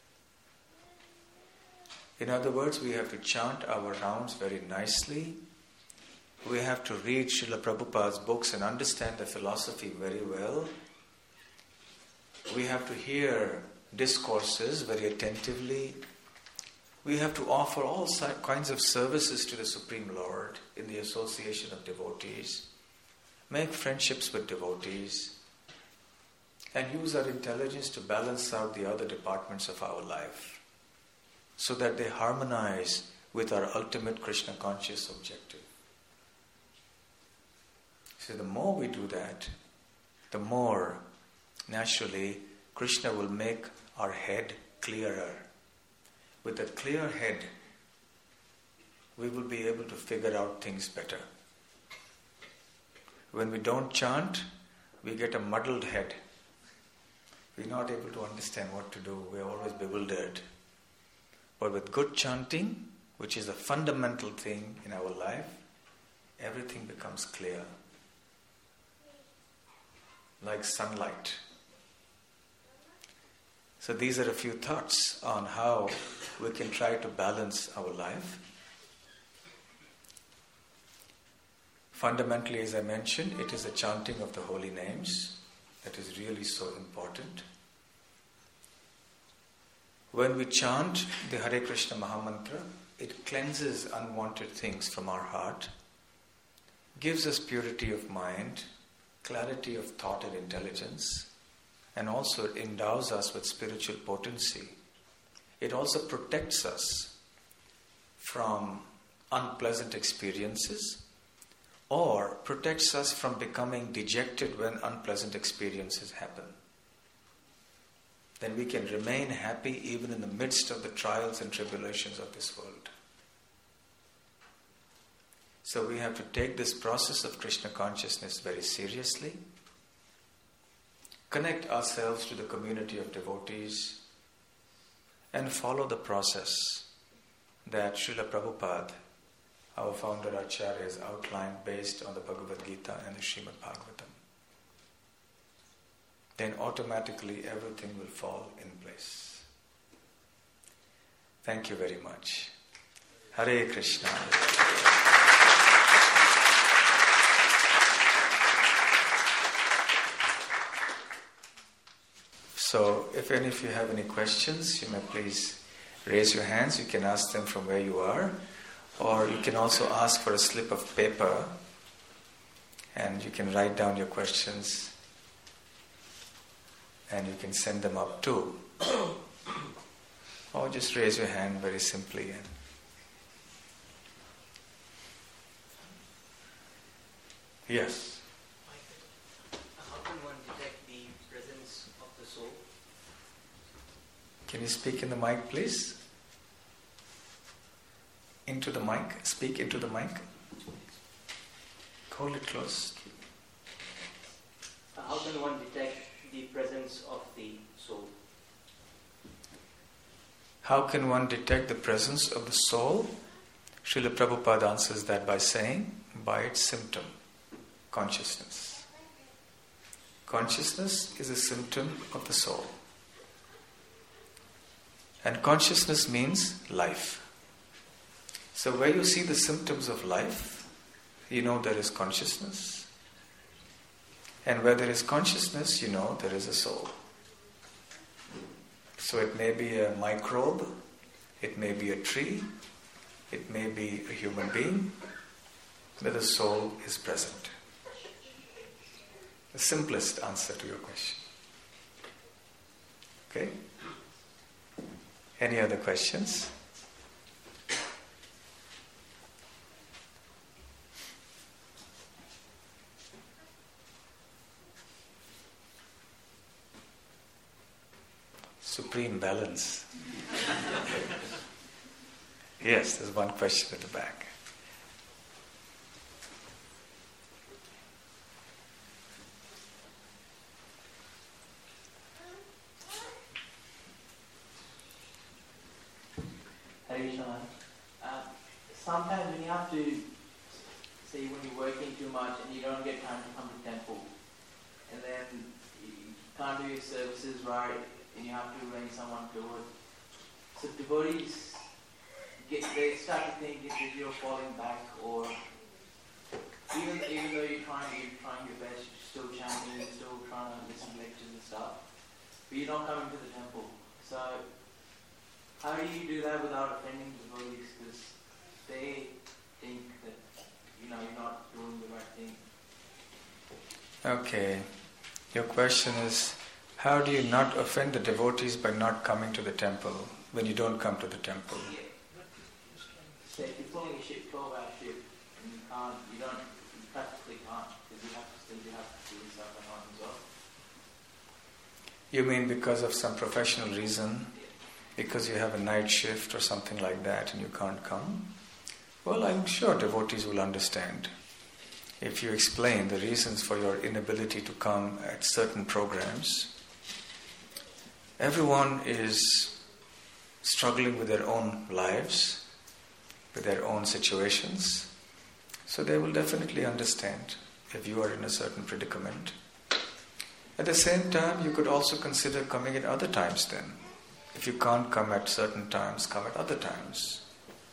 In other words, we have to chant our rounds very nicely. We have to read Srila Prabhupada's books and understand the philosophy very well. We have to hear discourses very attentively. We have to offer all kinds of services to the Supreme Lord in the association of devotees, make friendships with devotees, and use our intelligence to balance out the other departments of our life so that they harmonize with our ultimate Krishna conscious objective. So the more we do that, the more naturally Krishna will make our head clearer. With a clear head, we will be able to figure out things better. When we don't chant, we get a muddled head. We're not able to understand what to do. We're always bewildered. But with good chanting, which is a fundamental thing in our life, everything becomes clear. Like sunlight. So these are a few thoughts on how we can try to balance our life. Fundamentally, as I mentioned, it is the chanting of the holy names that is really so important. When we chant the Hare Krishna Mahamantra, it cleanses unwanted things from our heart, gives us purity of mind, clarity of thought and intelligence, and also endows us with spiritual potency. It also protects us from unpleasant experiences or protects us from becoming dejected when unpleasant experiences happen. Then we can remain happy even in the midst of the trials and tribulations of this world. So we have to take this process of Krishna consciousness very seriously, connect ourselves to the community of devotees, and follow the process that Srila Prabhupada, our founder Acharya, has outlined based on the Bhagavad Gita and the Srimad Bhagavatam. Then automatically everything will fall in place. Thank you very much. Hare Krishna. So, if if any of you have any questions, you may please raise your hands. You can ask them from where you are, or you can also ask for a slip of paper and you can write down your questions and you can send them up too. Or just raise your hand very simply. And yes. How can one detect the presence of the soul? Can you speak in the mic, please? Into the mic. Speak into the mic. Hold it close. How can one detect the presence of the soul? How can one detect the presence of the soul? Srila Prabhupada answers that by saying, by its symptom, consciousness. Consciousness is a symptom of the soul. And consciousness means life. So where you see the symptoms of life, you know there is consciousness. And where there is consciousness, you know there is a soul. So it may be a microbe, it may be a tree, it may be a human being, but the soul is present. The simplest answer to your question. Okay? Any other questions? Supreme balance. Yes, there's one question at the back. Hare Krishna. Uh, sometimes when you have to, say when you're working too much and you don't get time to come to temple, and then you can't do your services right, and you have to arrange someone to do it. So devotees, get, they start to think that you're falling back, or even even though you're trying, you're trying your best, you're still chanting, you're still trying to listen to lectures and stuff, but you're not coming to the temple. So how do you do that without offending devotees? Because they think that, you know, you're not doing the right thing. Okay. Your question is, how do you not offend the devotees by not coming to the temple when you don't come to the temple? Yeah. Say if you're pulling a ship, twelve hour ship, and you can't, you don't, you practically can't, because you have to still, you have to do stuff at home as well. You mean because of some professional reason? Because you have a night shift or something like that and you can't come? Well, I'm sure devotees will understand. If you explain the reasons for your inability to come at certain programs, everyone is struggling with their own lives, with their own situations, so they will definitely understand if you are in a certain predicament. At the same time, you could also consider coming at other times then. If you can't come at certain times, come at other times.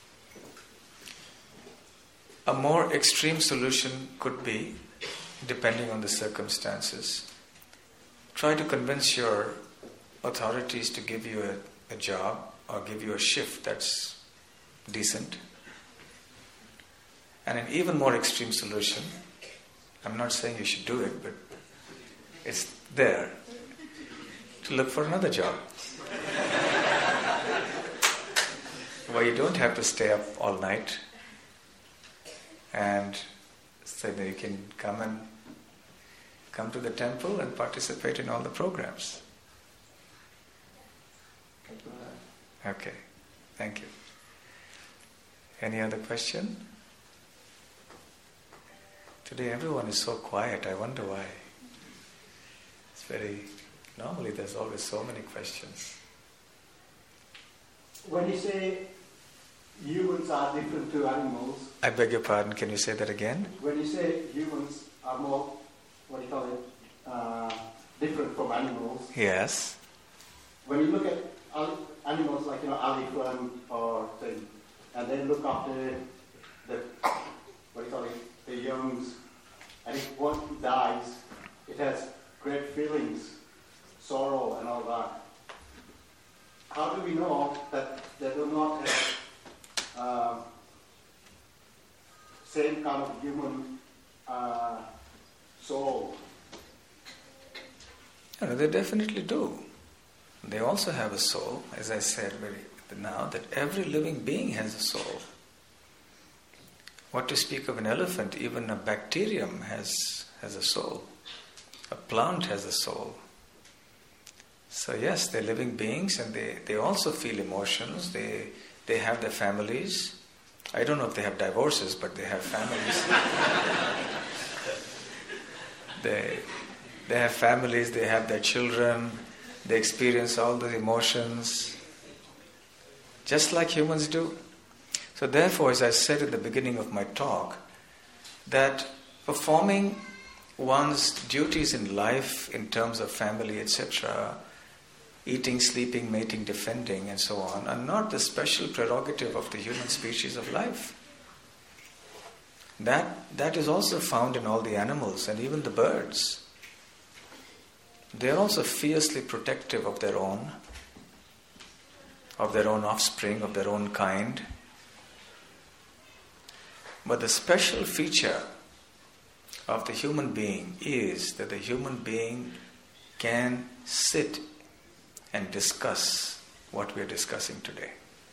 A more extreme solution could be, depending on the circumstances, try to convince your authorities to give you a, a job or give you a shift that's decent. And an even more extreme solution, I'm not saying you should do it, but it's there, to look for another job. Where you don't have to stay up all night, and so that you can come and come to the temple and participate in all the programs. Okay, thank you. Any other question? Today everyone is so quiet, I wonder why. It's very, normally there's always so many questions. When you say humans are different to animals, I beg your pardon, can you say that again? when you say humans are more, what do you call it, uh, different from animals, Yes. when you look at al- animals like, you know, elephant or thing, and then look after the, what do you call it, the youngs, and if one dies, it has great feelings, sorrow and all that. how do we know that they do not have uh, same kind of human uh, soul? You know, they definitely do. They also have a soul, as I said very now, that every living being has a soul. What to speak of an elephant, even a bacterium has, has a soul. A plant has a soul. So yes, they're living beings and they, they also feel emotions. They they have their families. I don't know if they have divorces, but they have families. they they have families, they have their children, they experience all the emotions, just like humans do. So therefore, as I said at the beginning of my talk, that performing one's duties in life in terms of family, et cetera, eating, sleeping, mating, defending, and so on, are not the special prerogative of the human species of life. That, that is also found in all the animals and even the birds. They are also fiercely protective of their own, of their own offspring, of their own kind. But the special feature of the human being is that the human being can sit and discuss what we are discussing today.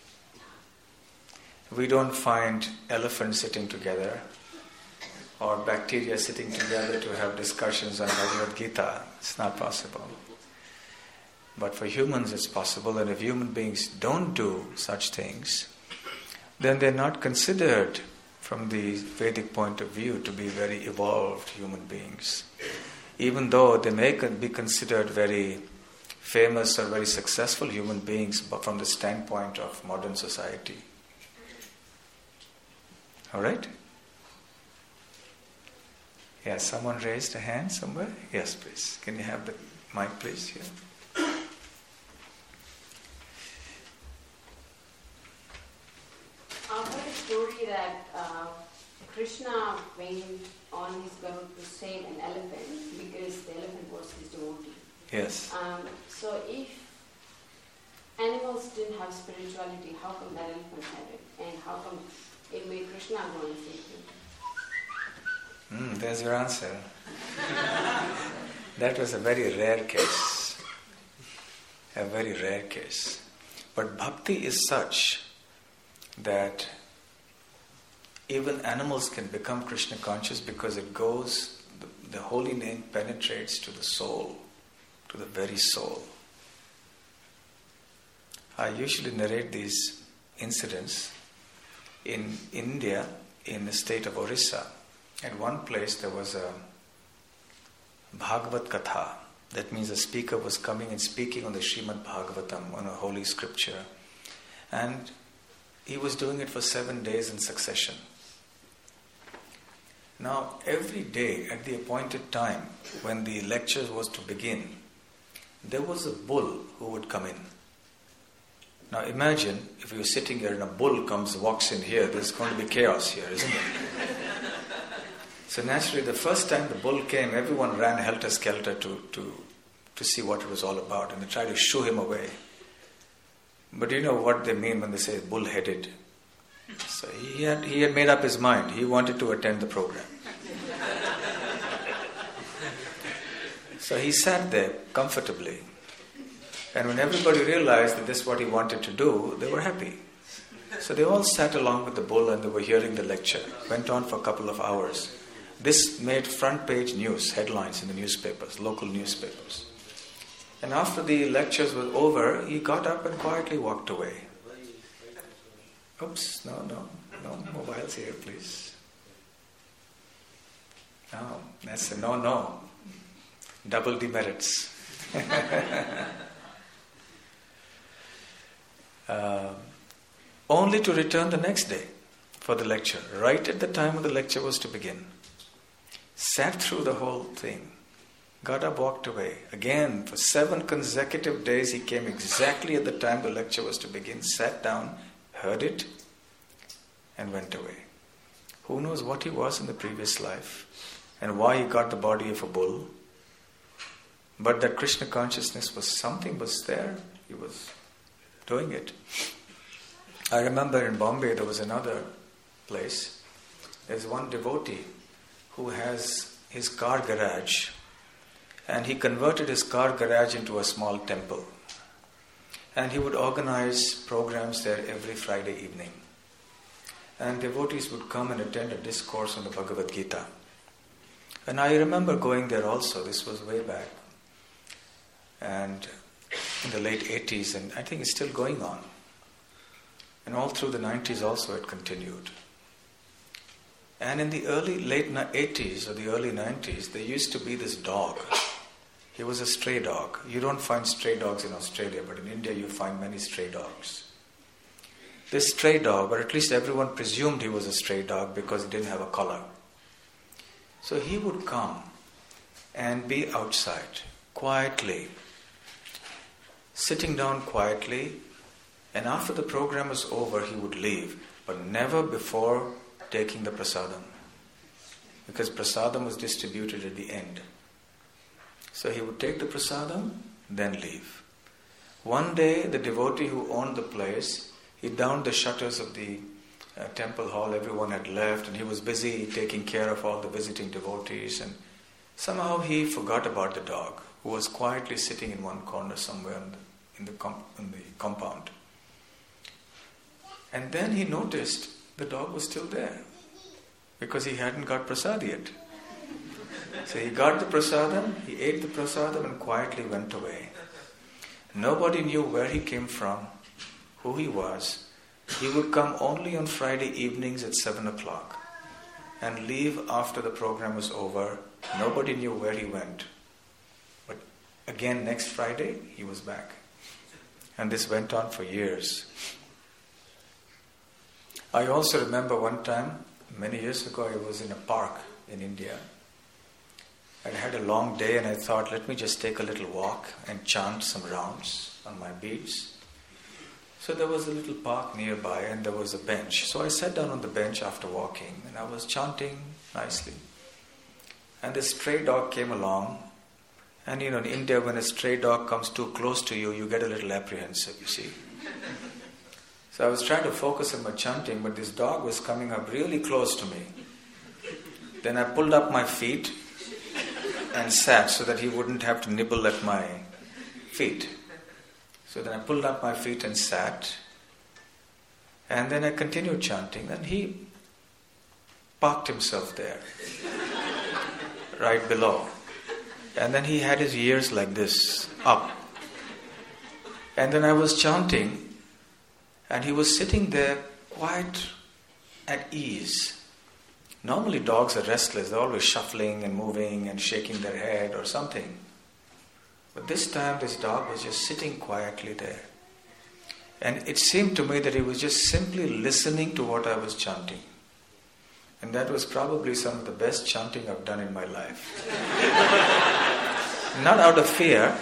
We don't find elephants sitting together or bacteria sitting together to have discussions on Bhagavad Gita. It's not possible. But for humans it's possible, and if human beings don't do such things, then they're not considered from the Vedic point of view to be very evolved human beings. Even though they may be considered very famous or very successful human beings, but from the standpoint of modern society. All right? Yes, someone raised a hand somewhere? Yes, please. Can you have the mic, please? Here. I've heard a story that uh, Krishna went on his Garuda to save an elephant because the elephant was his devotee. Yes. Um, so if animals didn't have spirituality, how come that elephant had it? And how come it made Krishna go and save him? Mm, there's your answer. That was a very rare case. A very rare case. But bhakti is such that even animals can become Krishna conscious because it goes, the, the holy name penetrates to the soul, to the very soul. I usually narrate these incidents in India, in the state of Orissa. At one place there was a Bhagavad Katha. That means a speaker was coming and speaking on the Srimad Bhagavatam, on a holy scripture. And he was doing it for seven days in succession. Now, every day at the appointed time, when the lecture was to begin, there was a bull who would come in. Now imagine if you're sitting here and a bull comes, walks in here, there's going to be chaos here, isn't it? So naturally, the first time the bull came, everyone ran helter-skelter to, to, to see what it was all about, and they tried to shoo him away. But you know what they mean when they say bull-headed. So he had, he had made up his mind. He wanted to attend the program. So he sat there comfortably. And when everybody realized that this is what he wanted to do, they were happy. So they all sat along with the bull and they were hearing the lecture. Went on for a couple of hours. This made front page news, headlines in the newspapers, local newspapers. And after the lectures were over, he got up and quietly walked away. Oops, no, no, no mobiles here, please. No, that's a no, no. Double demerits. uh, only to return the next day for the lecture, right at the time when the lecture was to begin. Sat through the whole thing. Got up, walked away. Again, for seven consecutive days, he came exactly at the time the lecture was to begin, sat down, heard it, and went away. Who knows what he was in the previous life and why he got the body of a bull. But that Krishna consciousness was something was there. He was doing it. I remember in Bombay there was another place. There's one devotee who has his car garage, and he converted his car garage into a small temple. And he would organize programs there every Friday evening. And devotees would come and attend a discourse on the Bhagavad Gita. And I remember going there also. This was way back. And in the late eighties, and I think it's still going on. And all through the nineties also it continued. And in the early, late eighties or the early nineties, there used to be this dog. He was a stray dog. You don't find stray dogs in Australia, but in India you find many stray dogs. This stray dog, or at least everyone presumed he was a stray dog because he didn't have a collar. So he would come and be outside, quietly, sitting down quietly, and after the program was over, he would leave, but never before taking the prasadam, because prasadam was distributed at the end. So he would take the prasadam, then leave. One day, the devotee who owned the place, he downed the shutters of the uh, temple hall. Everyone had left, and he was busy taking care of all the visiting devotees. And somehow he forgot about the dog, who was quietly sitting in one corner somewhere in the, in the, com- in the compound. And then he noticed the dog was still there, because he hadn't got prasad yet. So he got the prasadam, he ate the prasadam and quietly went away. Nobody knew where he came from, who he was. He would come only on Friday evenings at seven o'clock and leave after the program was over. Nobody knew where he went. But again, next Friday, he was back. And this went on for years. I also remember one time, many years ago, I was in a park in India. I had a long day and I thought, let me just take a little walk and chant some rounds on my beads. So there was a little park nearby and there was a bench. So I sat down on the bench after walking and I was chanting nicely. And this stray dog came along. And you know, in India, when a stray dog comes too close to you, you get a little apprehensive, you see. So I was trying to focus on my chanting, but this dog was coming up really close to me. Then I pulled up my feet and sat so that he wouldn't have to nibble at my feet. So then I pulled up my feet and sat. And then I continued chanting. And he parked himself there, right below. And then he had his ears like this, up. And then I was chanting, and he was sitting there quite at ease. Normally dogs are restless, they're always shuffling and moving and shaking their head or something. But this time this dog was just sitting quietly there. And it seemed to me that he was just simply listening to what I was chanting. And that was probably some of the best chanting I've done in my life. Not out of fear,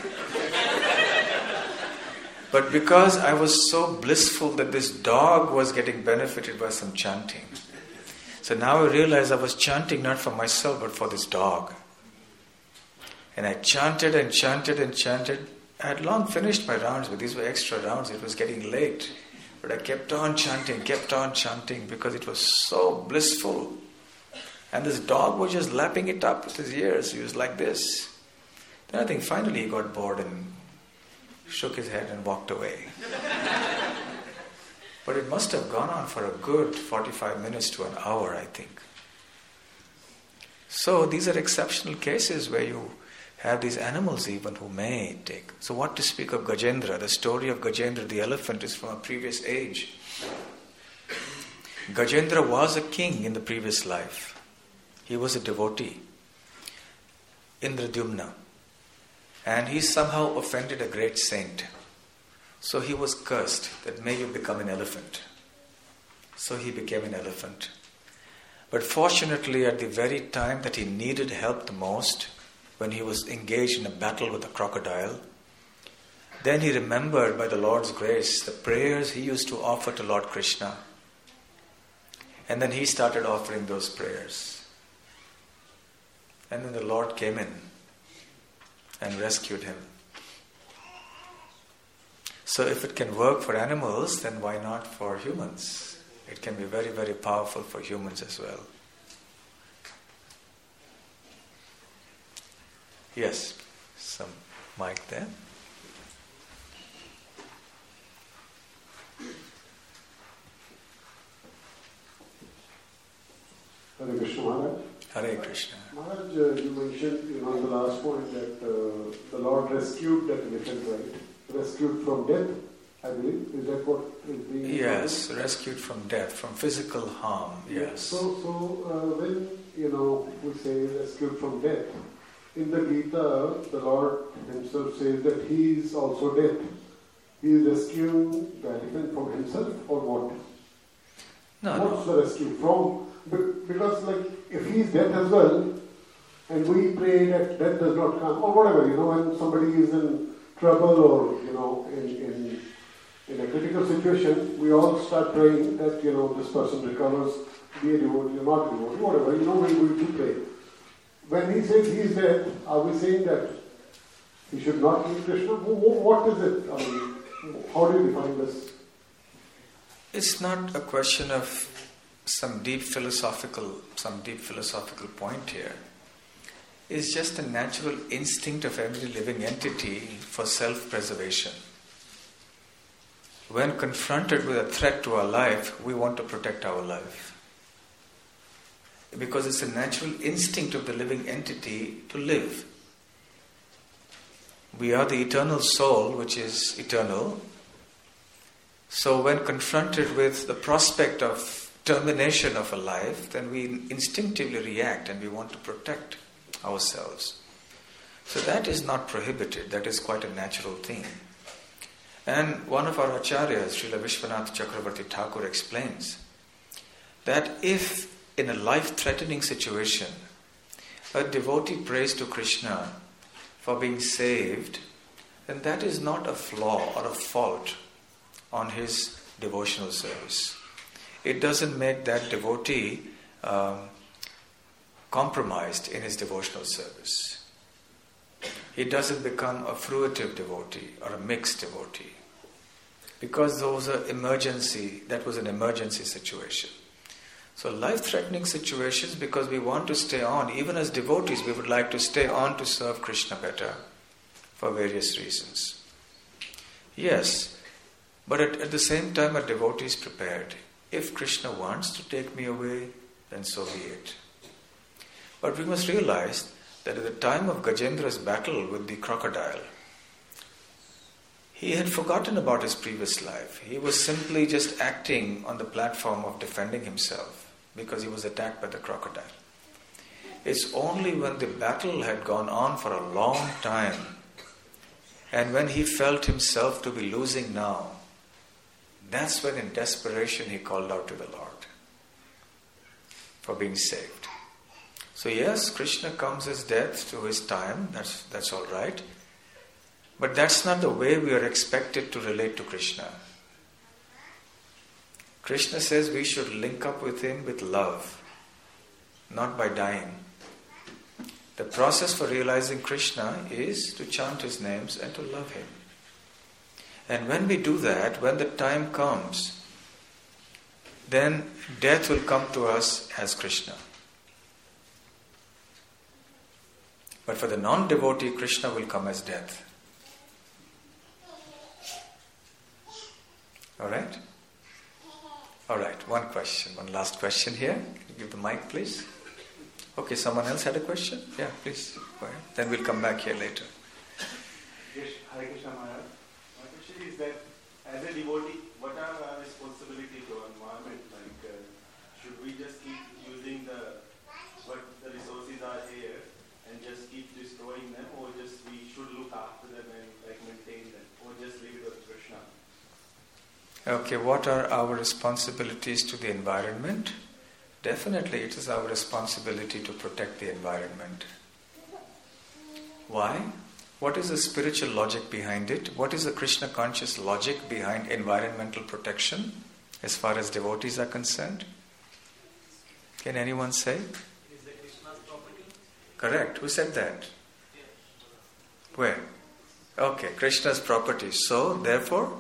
but because I was so blissful that this dog was getting benefited by some chanting. So now I realized I was chanting not for myself but for this dog. And I chanted and chanted and chanted. I had long finished my rounds, but these were extra rounds. It was getting late. But I kept on chanting, kept on chanting because it was so blissful. And this dog was just lapping it up with his ears. He was like this. Then I think finally he got bored and shook his head and walked away. But it must have gone on for a good forty-five minutes to an hour, I think. So these are exceptional cases where you have these animals even who may take. So what to speak of Gajendra? The story of Gajendra the elephant is from a previous age. Gajendra was a king in the previous life. He was a devotee, Indradyumna. And he somehow offended a great saint. So he was cursed that may you become an elephant. So he became an elephant. But fortunately, at the very time that he needed help the most, when he was engaged in a battle with a crocodile, then he remembered by the Lord's grace the prayers he used to offer to Lord Krishna. And then he started offering those prayers. And then the Lord came in and rescued him. So if it can work for animals, then why not for humans? It can be very, very powerful for humans as well. Yes, some mic there. Hare Krishna Maharaj. Hare Krishna. Maharaj, uh, you mentioned, you know, in the last point that uh, the Lord rescued that elephant, right? Rescued from death, I believe. Is that what is being... Yes, rescued from death, from physical harm, yes. So, so uh, when, you know, we say rescued from death, in the Gita, the Lord himself says that he is also death. He is rescuing the elephant from himself or what? No, What's no. the rescue from? Because, like, if he is dead as well, and we pray that death does not come, or whatever, you know, when somebody is in trouble or, you know, in, in, in a critical situation, we all start praying that, you know, this person recovers, be a devotee or not a devotee, whatever, you know, we, we do pray. When he says he is dead, are we saying that he should not meet Krishna? What is it? I mean, how do you define this? It's not a question of some deep philosophical, some deep philosophical point here. It's just a natural instinct of every living entity for self-preservation. When confronted with a threat to our life, we want to protect our life. Because it's a natural instinct of the living entity to live. We are the eternal soul, which is eternal. So when confronted with the prospect of termination of a life, then we instinctively react and we want to protect ourselves. So that is not prohibited, that is quite a natural thing. And one of our acharyas, Srila Vishwanath Chakravarti Thakur, explains that if in a life-threatening situation a devotee prays to Krishna for being saved, then that is not a flaw or a fault on his devotional service. It doesn't make that devotee um, compromised in his devotional service. He doesn't become a fruitive devotee or a mixed devotee. Because those are emergency, that was an emergency situation. So life-threatening situations, because we want to stay on, even as devotees, we would like to stay on to serve Krishna better for various reasons. Yes, but at, at the same time a devotee is prepared. If Krishna wants to take me away, then so be it. But we must realize that at the time of Gajendra's battle with the crocodile, he had forgotten about his previous life. He was simply just acting on the platform of defending himself because he was attacked by the crocodile. It's only when the battle had gone on for a long time and when he felt himself to be losing now, that's when in desperation he called out to the Lord for being saved. So yes, Krishna comes as death to his time, that's, that's all right. But that's not the way we are expected to relate to Krishna. Krishna says we should link up with him with love, not by dying. The process for realizing Krishna is to chant his names and to love him. And when we do that, when the time comes, then death will come to us as Krishna. But for the non-devotee, Krishna will come as death. Alright? Alright, one question, one last question here. Can you give the mic, please? Okay, someone else had a question? Yeah, please. Go ahead. Then we'll come back here later. Yes, Hare Krishna Maharaj. My question is that as a devotee, what are our responsibilities to our environment? Like, uh, should we just keep using the what the resources are here and just keep destroying them, or just we should look after them and like maintain them, or just leave it with Krishna? Okay, what are our responsibilities to the environment? Definitely it is our responsibility to protect the environment. Why? What is the spiritual logic behind it? What is the Krishna conscious logic behind environmental protection as far as devotees are concerned? Can anyone say? Is that Krishna's property? Correct. Who said that? Where? Okay, Krishna's property. So, therefore?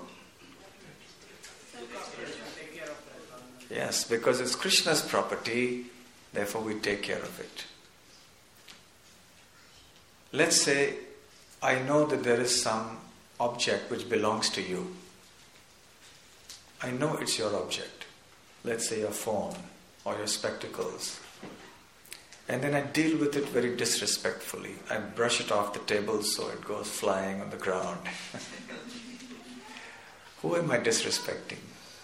Yes, because it's Krishna's property, therefore we take care of it. Let's say I know that there is some object which belongs to you. I know it's your object. Let's say your phone or your spectacles. And then I deal with it very disrespectfully. I brush it off the table so it goes flying on the ground. Who am I disrespecting?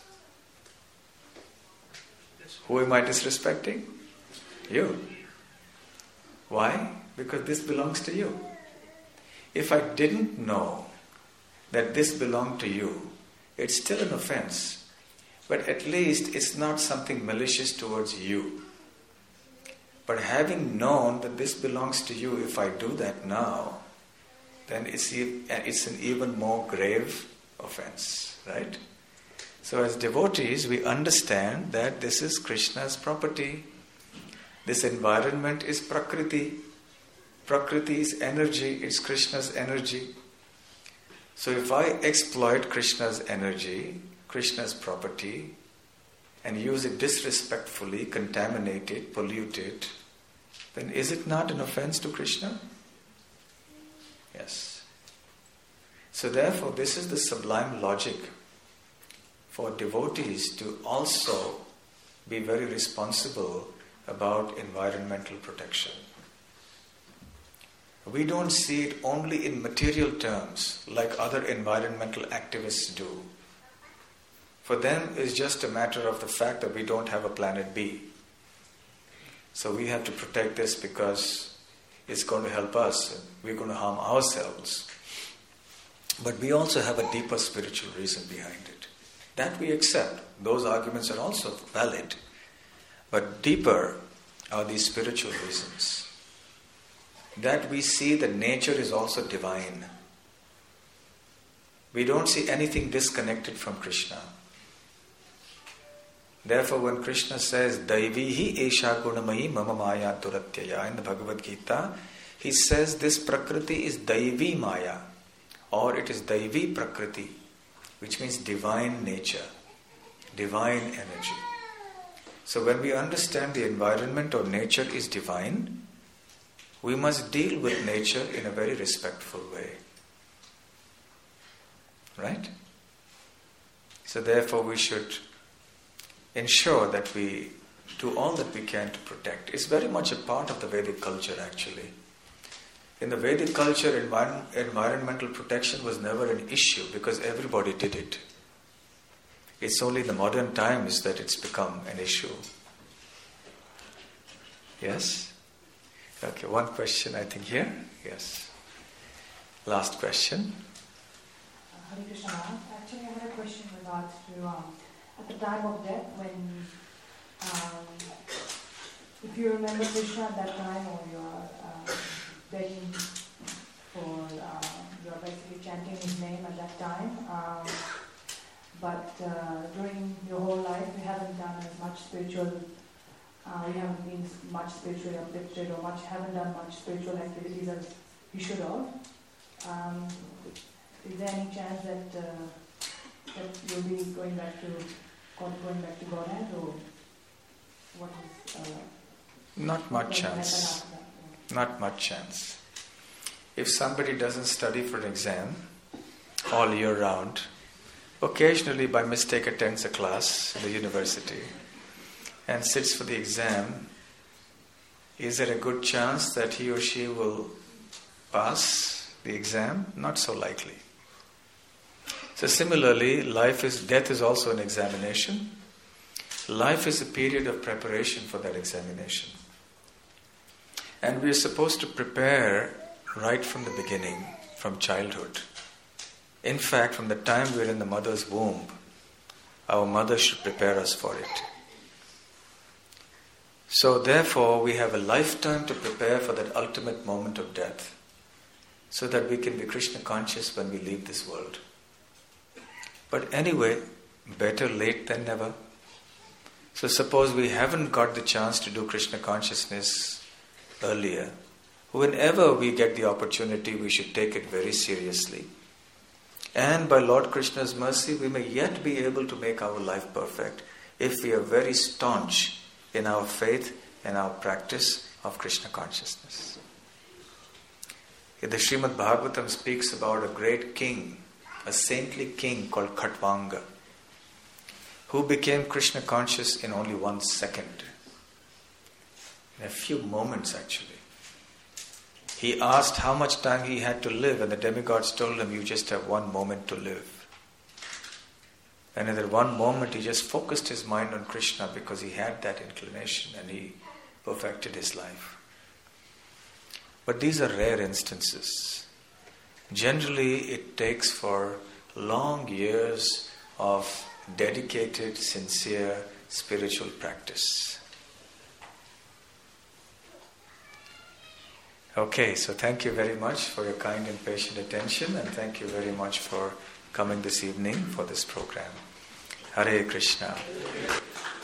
Who am I disrespecting? You. Why? Because this belongs to you. If I didn't know that this belonged to you, it's still an offense. But at least it's not something malicious towards you. But having known that this belongs to you, if I do that now, then it's, it's an even more grave offense, right? So as devotees, we understand that this is Krishna's property. This environment is Prakriti. Prakriti is energy, it's Krishna's energy. So if I exploit Krishna's energy, Krishna's property, and use it disrespectfully, contaminate it, pollute it, then is it not an offense to Krishna? Yes. So therefore, this is the sublime logic for devotees to also be very responsible about environmental protection. We don't see it only in material terms like other environmental activists do. For them, it's just a matter of the fact that we don't have a planet B. So we have to protect this because it's going to help us. We're going to harm ourselves. But we also have a deeper spiritual reason behind it. That we accept. Those arguments are also valid. But deeper are these spiritual reasons. That we see that nature is also divine. We don't see anything disconnected from Krishna. Therefore, when Krishna says, Daivihi esha gunamayi mama maya duratyaya in the Bhagavad Gita, he says this Prakriti is Daivi Maya, or it is Daivi Prakriti, which means divine nature, divine energy. So when we understand the environment or nature is divine, we must deal with nature in a very respectful way. Right? So therefore we should ensure that we do all that we can to protect. It's very much a part of the Vedic culture actually. In the Vedic culture, envir- environmental protection was never an issue because everybody did it. It's only in the modern times that it's become an issue. Yes? Okay, one question I think here. Yes. Last question. Uh, Hare Krishna. Actually, I had a question in regards to um, at the time of death when, um, if you remember Krishna at that time or you're uh, begging for, uh, you're basically chanting his name at that time, um, but uh, during your whole life you haven't done as much spiritual, uh, you haven't been much spiritually uplifted or much, haven't done much spiritual activities as you should have. Um, is there any chance that uh, that you'll be going back to going back to Godhead, or what is? Uh, Not much chance. Not much chance. If somebody doesn't study for an exam all year round, occasionally by mistake attends a class in the university and sits for the exam, is there a good chance that he or she will pass the exam? Not so likely. So similarly, life is, death is also an examination. Life is a period of preparation for that examination. And we are supposed to prepare right from the beginning, from childhood. In fact, from the time we are in the mother's womb, our mother should prepare us for it. So therefore, we have a lifetime to prepare for that ultimate moment of death, so that we can be Krishna conscious when we leave this world. But anyway, better late than never. So suppose we haven't got the chance to do Krishna consciousness earlier, Whenever we get the opportunity, we should take it very seriously. And by Lord Krishna's mercy, we may yet be able to make our life perfect if we are very staunch in our faith and our practice of Krishna consciousness. The Srimad Bhagavatam speaks about a great king, a saintly king called Khatvanga, who became Krishna conscious in only one second. In a few moments, actually. He asked how much time he had to live, and the demigods told him, you just have one moment to live. And in that one moment, he just focused his mind on Krishna because he had that inclination and he perfected his life. But these are rare instances. Generally, it takes for long years of dedicated, sincere, spiritual practice. Okay, so thank you very much for your kind and patient attention, and thank you very much for coming this evening for this program. Hare Krishna.